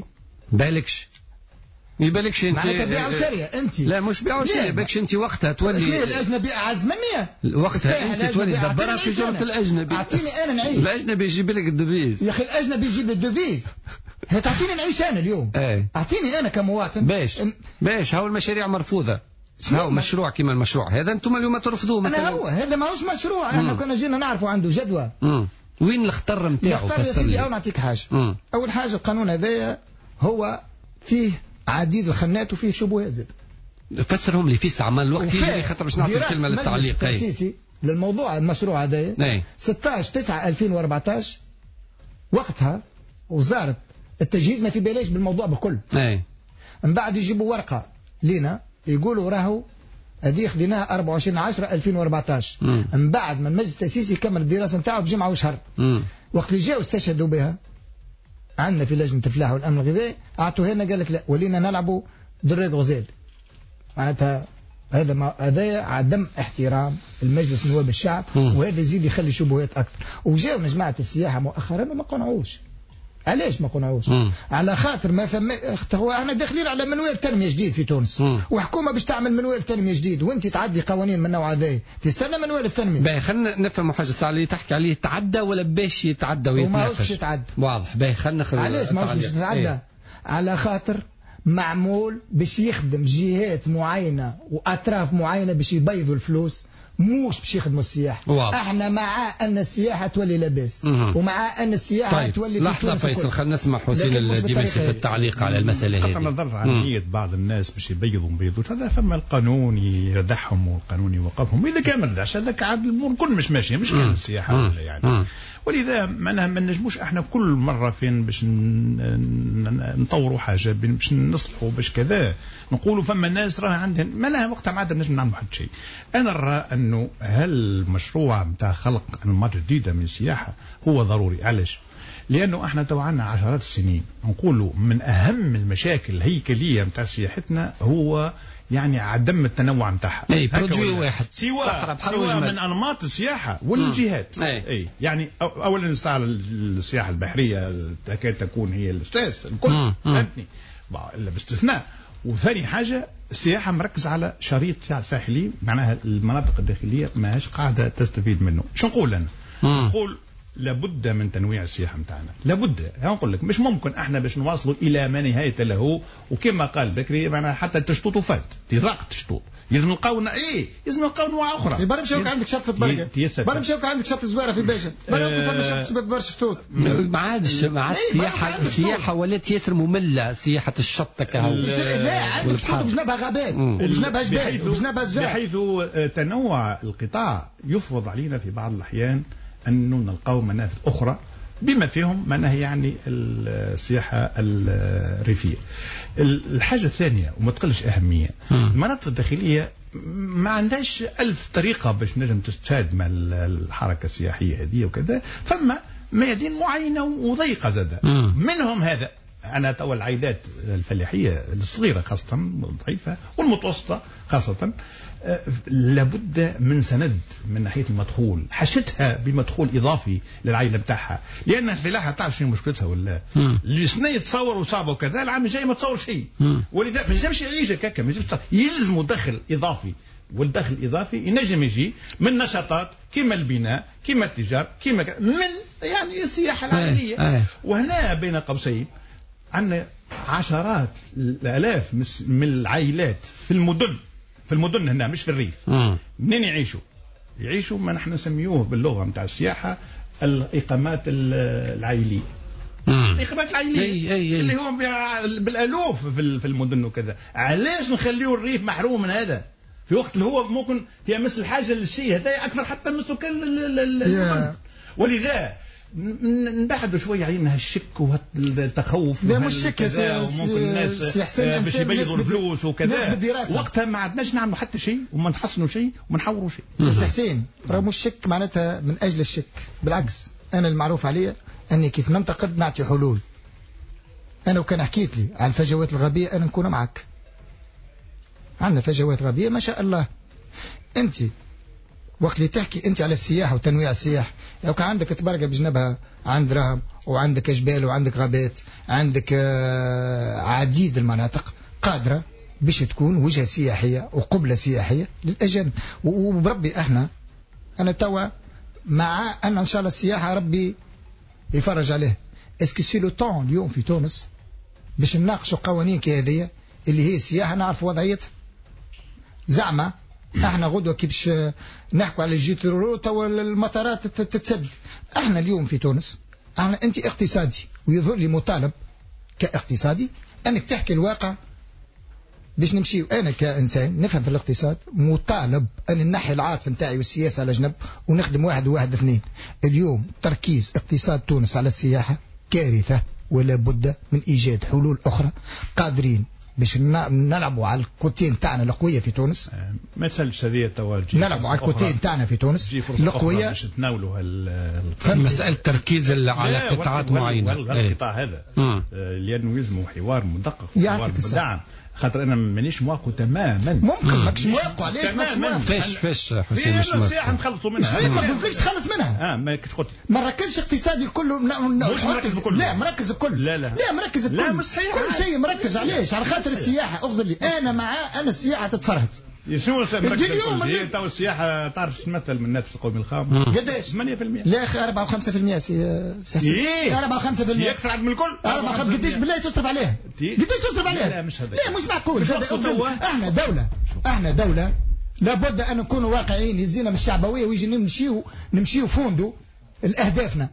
يبالكش انت معناتها بيع وشريه انت. لا مش بيع وشريه، بالكش انت وقتها تولي شنو الاجنبي اعز مني؟ وقتها انت تولي تدبرها في جوله الاجنبي. اعطيني انا نعيش. الاجنبي يجيب لك الدوفيز يا اخي، الاجنبي يجيب الدوفيز. تعطيني نعيش انا اليوم. اعطيني انا كمواطن. باش هاو المشاريع مرفوضه. هاو مشروع كيما المشروع هذا انتم اليوم ترفضوه مثلا. انا هو هذا ماهوش مشروع. احنا كنا جينا نعرفوا عنده جدوى. وين الخطر نتاعو؟ الخطر يا سيدي او نعطيك حاجه. اول حاجه القانون هذايا هو فيه عديد الخنات وفيه شبهات زاد. فسرهم لي في ساعه الوقت يجري خاطر باش نعطي الكلمه للتعليق. التأسيسي للموضوع المشروع هذايا 16/9/2014 وقتها وزاره التجهيز ما في بلاش بالموضوع بكل. من بعد يجيبوا ورقه لينا يقولوا راهو هذه خديناها 24/10/2014. من بعد من المجلس التأسيسي كمل الدراسه نتاعو بجمعه وشهر. وقت اللي جاوا استشهدوا بها عندنا في لجنه الفلاحه والامن الغذائي اعطوها لنا، قال لك لا ولينا نلعبوا دريق غزال. معناتها هذا عدم احترام المجلس نواب الشعب، وهذا يزيد يخلي شبهات اكثر. وجاونا جماعه السياحه مؤخرا وما قنعوش. علاش ما قلناهوش؟ على خاطر ما ثم هو احنا داخلين على منوال تنميه جديد في تونس، وحكومه باش تعمل منوال تنميه جديد، وانت تعدي قوانين من النوع هذا تستنى منوال التنميه. باهي خلينا نفهم حاجه الساعه اللي تحكي عليه تعدى ولا باش يتعدى ويتناقش؟ وما هوش يتعدى. واضح. باهي خلينا ناخذ. علاش ما هوش يتعدى؟ على خاطر معمول باش يخدم جهات معينه واطراف معينه باش يبيضوا الفلوس، موش باش يخدموا السياحه. احنا مع ان السياحه تولي لاباس، ومع ان السياحه طيب. تولي لحظه فيصل، خلينا نسمع حسين الدميسي في التعليق على المساله هذه. بغض النظر عن نيه بعض الناس باش يبيضوا ما يبيضوش، هذا فما القانون يردعهم والقانون يوقفهم، اذا كان ما ردعش هذاك عاد الامور كل مش ماشيه، مش كان السياحه ولا يعني. ولذا معناها ما نجموش احنا كل مره فين باش نطوروا حاجه، باش نصلحوا، باش كذا نقولوا فما ناس راه عندهم معناها وقتها ما عاد نجم نعملوا حد شيء. انا نرى انه هالمشروع نتاع خلق انماط جديده من السياحه هو ضروري. علاش؟ لانه احنا تو عندنا عشرات السنين نقولوا من اهم المشاكل الهيكليه نتاع سياحتنا هو يعني عدم التنوع نتاعها. اي برودوي واحد سواء من انماط السياحه والجهات. اي يعني اولا السياحه البحريه تكاد تكون هي الاساس الكل، فهمتني؟ الا باستثناء. وثاني حاجه السياحه مركز على شريط ساحلي، معناها المناطق الداخليه ماهيش قاعده تستفيد منه. شو نقول انا؟ نقول لابد من تنويع السياحه نتاعنا، لابد. نقول لك مش ممكن احنا باش نواصلوا الى ما نهايه له، وكما قال بكري معناها حتى التشطوط وفات تضاق التشطوط، لازم نلقاو لازم نلقاو انواع اخرى. برا مشاوك عندك شط في برقه، برا مشاوك عندك شط زواره في باجه، برا ثم شط برشا شطوط. ما عادش السياحه ولات ياسر ممله، سياحه الشط كهو. لا عندك شطوط بجنبها غابات وبجنبها جبال وبجنبها الزرع، بحيث تنوع القطاع يفرض علينا في بعض الاحيان أنه نلقاو منافذ أخرى بما فيهم معناها يعني السياحة الريفية. الحاجة الثانية وما تقلش أهمية، المناطق الداخلية ما عندهاش ألف طريقة باش نجم تستفاد من الحركة السياحية هذه وكذا، فما ميادين معينة وضيقة زادة منهم هذا. أنا توا العائلات الفلاحية الصغيرة خاصة الضعيفة والمتوسطة خاصة لابد من سند من ناحيه المدخول، حشتها بمدخول اضافي للعائله بتاعها، لان الفلاحه تعرف شنو مشكلتها ولا السنه يتصور وصعبه وكذا، العام الجاي ما تصور شيء، ولذلك ما ينجمش يعيش هكاك، يلزموا دخل اضافي، والدخل الاضافي ينجم يجي من نشاطات كما البناء كما التجار كما من يعني السياحه العائليه. وهنا بين قوسين عندنا عشرات الالاف من العائلات في المدن هنا مش في الريف. منين يعيشوا ما نحن نسميوه باللغه نتاع السياحه الاقامات العائليه. الاقامات العائليه اللي هو بالالوف في المدن وكذا. علاش نخليو الريف محروم من هذا في وقت اللي هو ممكن يمس الحاجه للشيء هذا اكثر حتى من سكان المدن؟ ولذا نبعدوا شويه علينا هالشك وهالتخوف. لا مش شك وممكن الناس باش يبيضوا الفلوس وكذا، وقتها ما عندناش نعملوا حتى شيء وما نحسنوا شيء وما نحوروا شيء. بس حسين راه مش شك معناتها من اجل الشك، بالعكس انا المعروف عليا اني كيف ننتقد نعطي حلول. انا وكان حكيت لي على الفجوات الغبيه انا نكون معك. عندنا فجوات غبيه ما شاء الله. انت وقت اللي تحكي انت على السياحه وتنويع السياحه، لو كان عندك تبرقه بجنبها عند رهم وعندك جبال وعندك غابات، عندك عديد المناطق قادره باش تكون وجهه سياحيه وقبله سياحيه للاجانب. وبربي انا توا مع ان شاء الله السياحه ربي يفرج عليه. اسكو سي لو طون اليوم في تونس باش نناقشوا قوانين كهذه اللي هي السياحه نعرف وضعيتها. زعما احنا غدوه كي باش نحكوا على الجيترو توا المطارات تتسد. احنا اليوم في تونس انت اقتصادي ويظهر لي مطالب كاقتصادي انك تحكي الواقع باش نمشي. انا كانسان نفهم في الاقتصاد مطالب ان نحي العاطفه نتاعي والسياسه على جنب ونخدم واحد وواحد اثنين. اليوم تركيز اقتصاد تونس على السياحه كارثه، ولا بد من ايجاد حلول اخرى قادرين باش نلعبوا على الكوتين تاعنا القويه في تونس. ما تسالش هذه التواجد نلعبوا على الكوتين تاعنا في تونس القويه باش تناولوا مساله تركيز على قطاعات معينه. القطاع هذا لانه يلزموا حوار مدقق وحوار مدعم. خاطر انا مانيش موافق تماما. ممكن ماكش موافق، علاش ماكش موافق؟ فاش حسين مش موافق؟ ساعه نخلصوا منها. ما قلتلكش تخلص منها. ما قلت ما نركزش اقتصادي كله. مش مركز بكل. لا مركز الكل. لا مركز الكل. لا مستحيل. كل شيء مركز عليش على خاطر السياحه. اغزر لي انا انا السياحه تتفرهد. شنو مركز الكل؟ هي تو السياحه تعرف تمثل من النفس القومي الخام قداش؟ 8%. لا اخي 4 و 5% سي 4 و 5%. يكثر من الكل. 4 5 قداش بالله تصرف عليها؟ قداش تصرف عليها؟ لا مش هذا. لا مش معقول. احنا دولة لابد ان نكون واقعيين. يزينا من الشعبويه ويجي نمشيو فوندو الاهدافنا.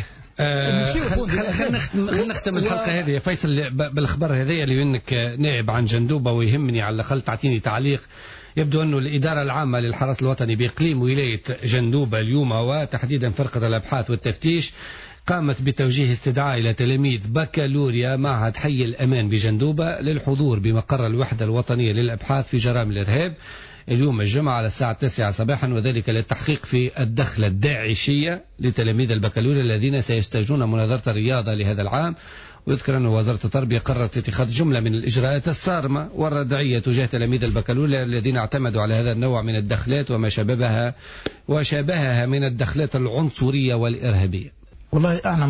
خلينا نختم الحلقه هذه يا فيصل بالخبر هذايا اللي منك نائب عن جندوبه، ويهمني على الاقل تعطيني تعليق. يبدو أنه الإدارة العامة للحرس الوطني بإقليم ولاية جندوبة اليوم وتحديدا فرقة الأبحاث والتفتيش قامت بتوجيه استدعاء إلى تلاميذ بكالوريا معهد حي الأمان بجندوبة للحضور بمقر الوحدة الوطنية للأبحاث في جرائم الإرهاب اليوم الجمعة على الساعة 9 صباحا، وذلك للتحقيق في الدخلة الداعشية لتلاميذ البكالوريا الذين سيستجدون مناظرة الرياضة لهذا العام. ويذكر أن وزارة التربية قررت اتخاذ جملة من الإجراءات الصارمة والردعية تجاه تلاميذ البكالوريا الذين اعتمدوا على هذا النوع من الدخلات وشابهها من الدخلات العنصرية والإرهابية. والله احنا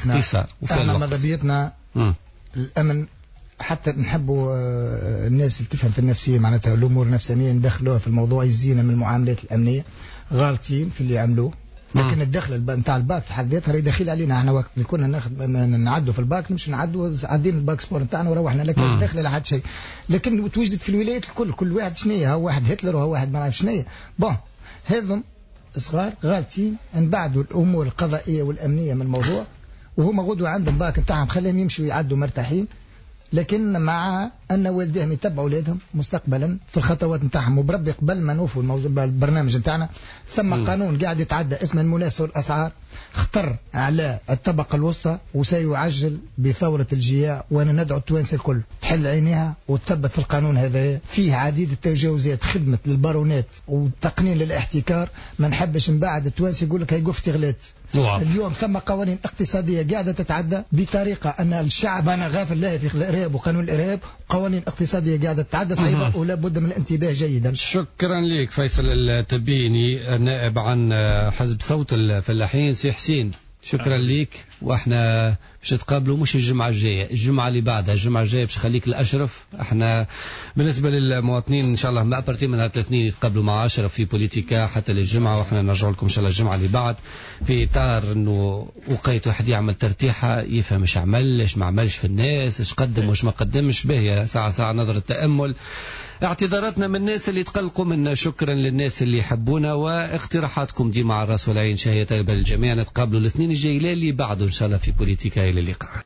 مذهبيتنا الأمن، حتى نحبوا الناس اللي تفهم في النفسية معناتها الأمور النفسانية ندخلوها في الموضوع، يزينا من المعاملات الأمنية غالطين في اللي عملوه. لكن الدخل نتاع الباك في حد ذاتها راهي داخل علينا. احنا وقت اللي كنا نعدوا في الباك نمشي نعدوا عادين الباك سبور نتاعنا وروحنا، لكن الدخل لا حد شيء. لكن توجدت في الولايات الكل، كل واحد شنية، هو واحد هتلر وهو واحد ما نعرف شنية. بون هذم صغار غالطين نبعدوا الامور القضائيه والامنيه من الموضوع، وهما غدوه عندهم باك نتاعهم خليهم يمشوا يعدوا مرتاحين، لكن مع ان والديهم يتبعوا اولادهم مستقبلا في الخطوات نتاعهم. وبربي قبل ما نوفوا البرنامج نتاعنا ثم قانون قاعد يتعدى اسمه المنافسه والاسعار، خطر على الطبقه الوسطى وسيعجل بثوره الجياع. وانا ندعو التوانسه الكل تحل عينيها وتثبت في القانون هذا فيه عديد التجاوزات، خدمه للبارونات وتقنين للاحتكار. ما نحبش من بعد التوانسه يقول لك هي قفت غلات. اليوم ثم قوانين اقتصادية قاعدة تتعدى بطريقة أن الشعب أنا غافل له في الإرهاب وقانون الإرهاب، قوانين اقتصادية قاعدة تتعدى صعيبة ولا بد من الانتباه جيدا. شكرا لك فيصل التبيني نائب عن حزب صوت الفلاحين. سي حسين شكرا لك، واحنا باش نتقابلوا مش الجمعه الجايه، الجمعه اللي بعدها، الجمعه الجايه باش خليك الاشرف. احنا بالنسبه للمواطنين ان شاء الله ما ابرتي من الاثنين يتقابلوا مع اشرف في بوليتيكا حتى للجمعه، واحنا نرجع لكم ان شاء الله الجمعه اللي بعد في اطار انه وقيت واحد يعمل ترتيحه يفهم ايش عمل ايش ما عملش في الناس، ايش قدم وايش ما قدمش، باهيه ساعه نظره تامل. اعتذاراتنا من الناس اللي تقلقوا منا، شكرا للناس اللي يحبونا، واقتراحاتكم دي مع الراس والعين شهية طيبة للجميع. نتقابلوا الاثنين الجاي اللي بعده ان شاء الله في بوليتيكا. الى اللقاء.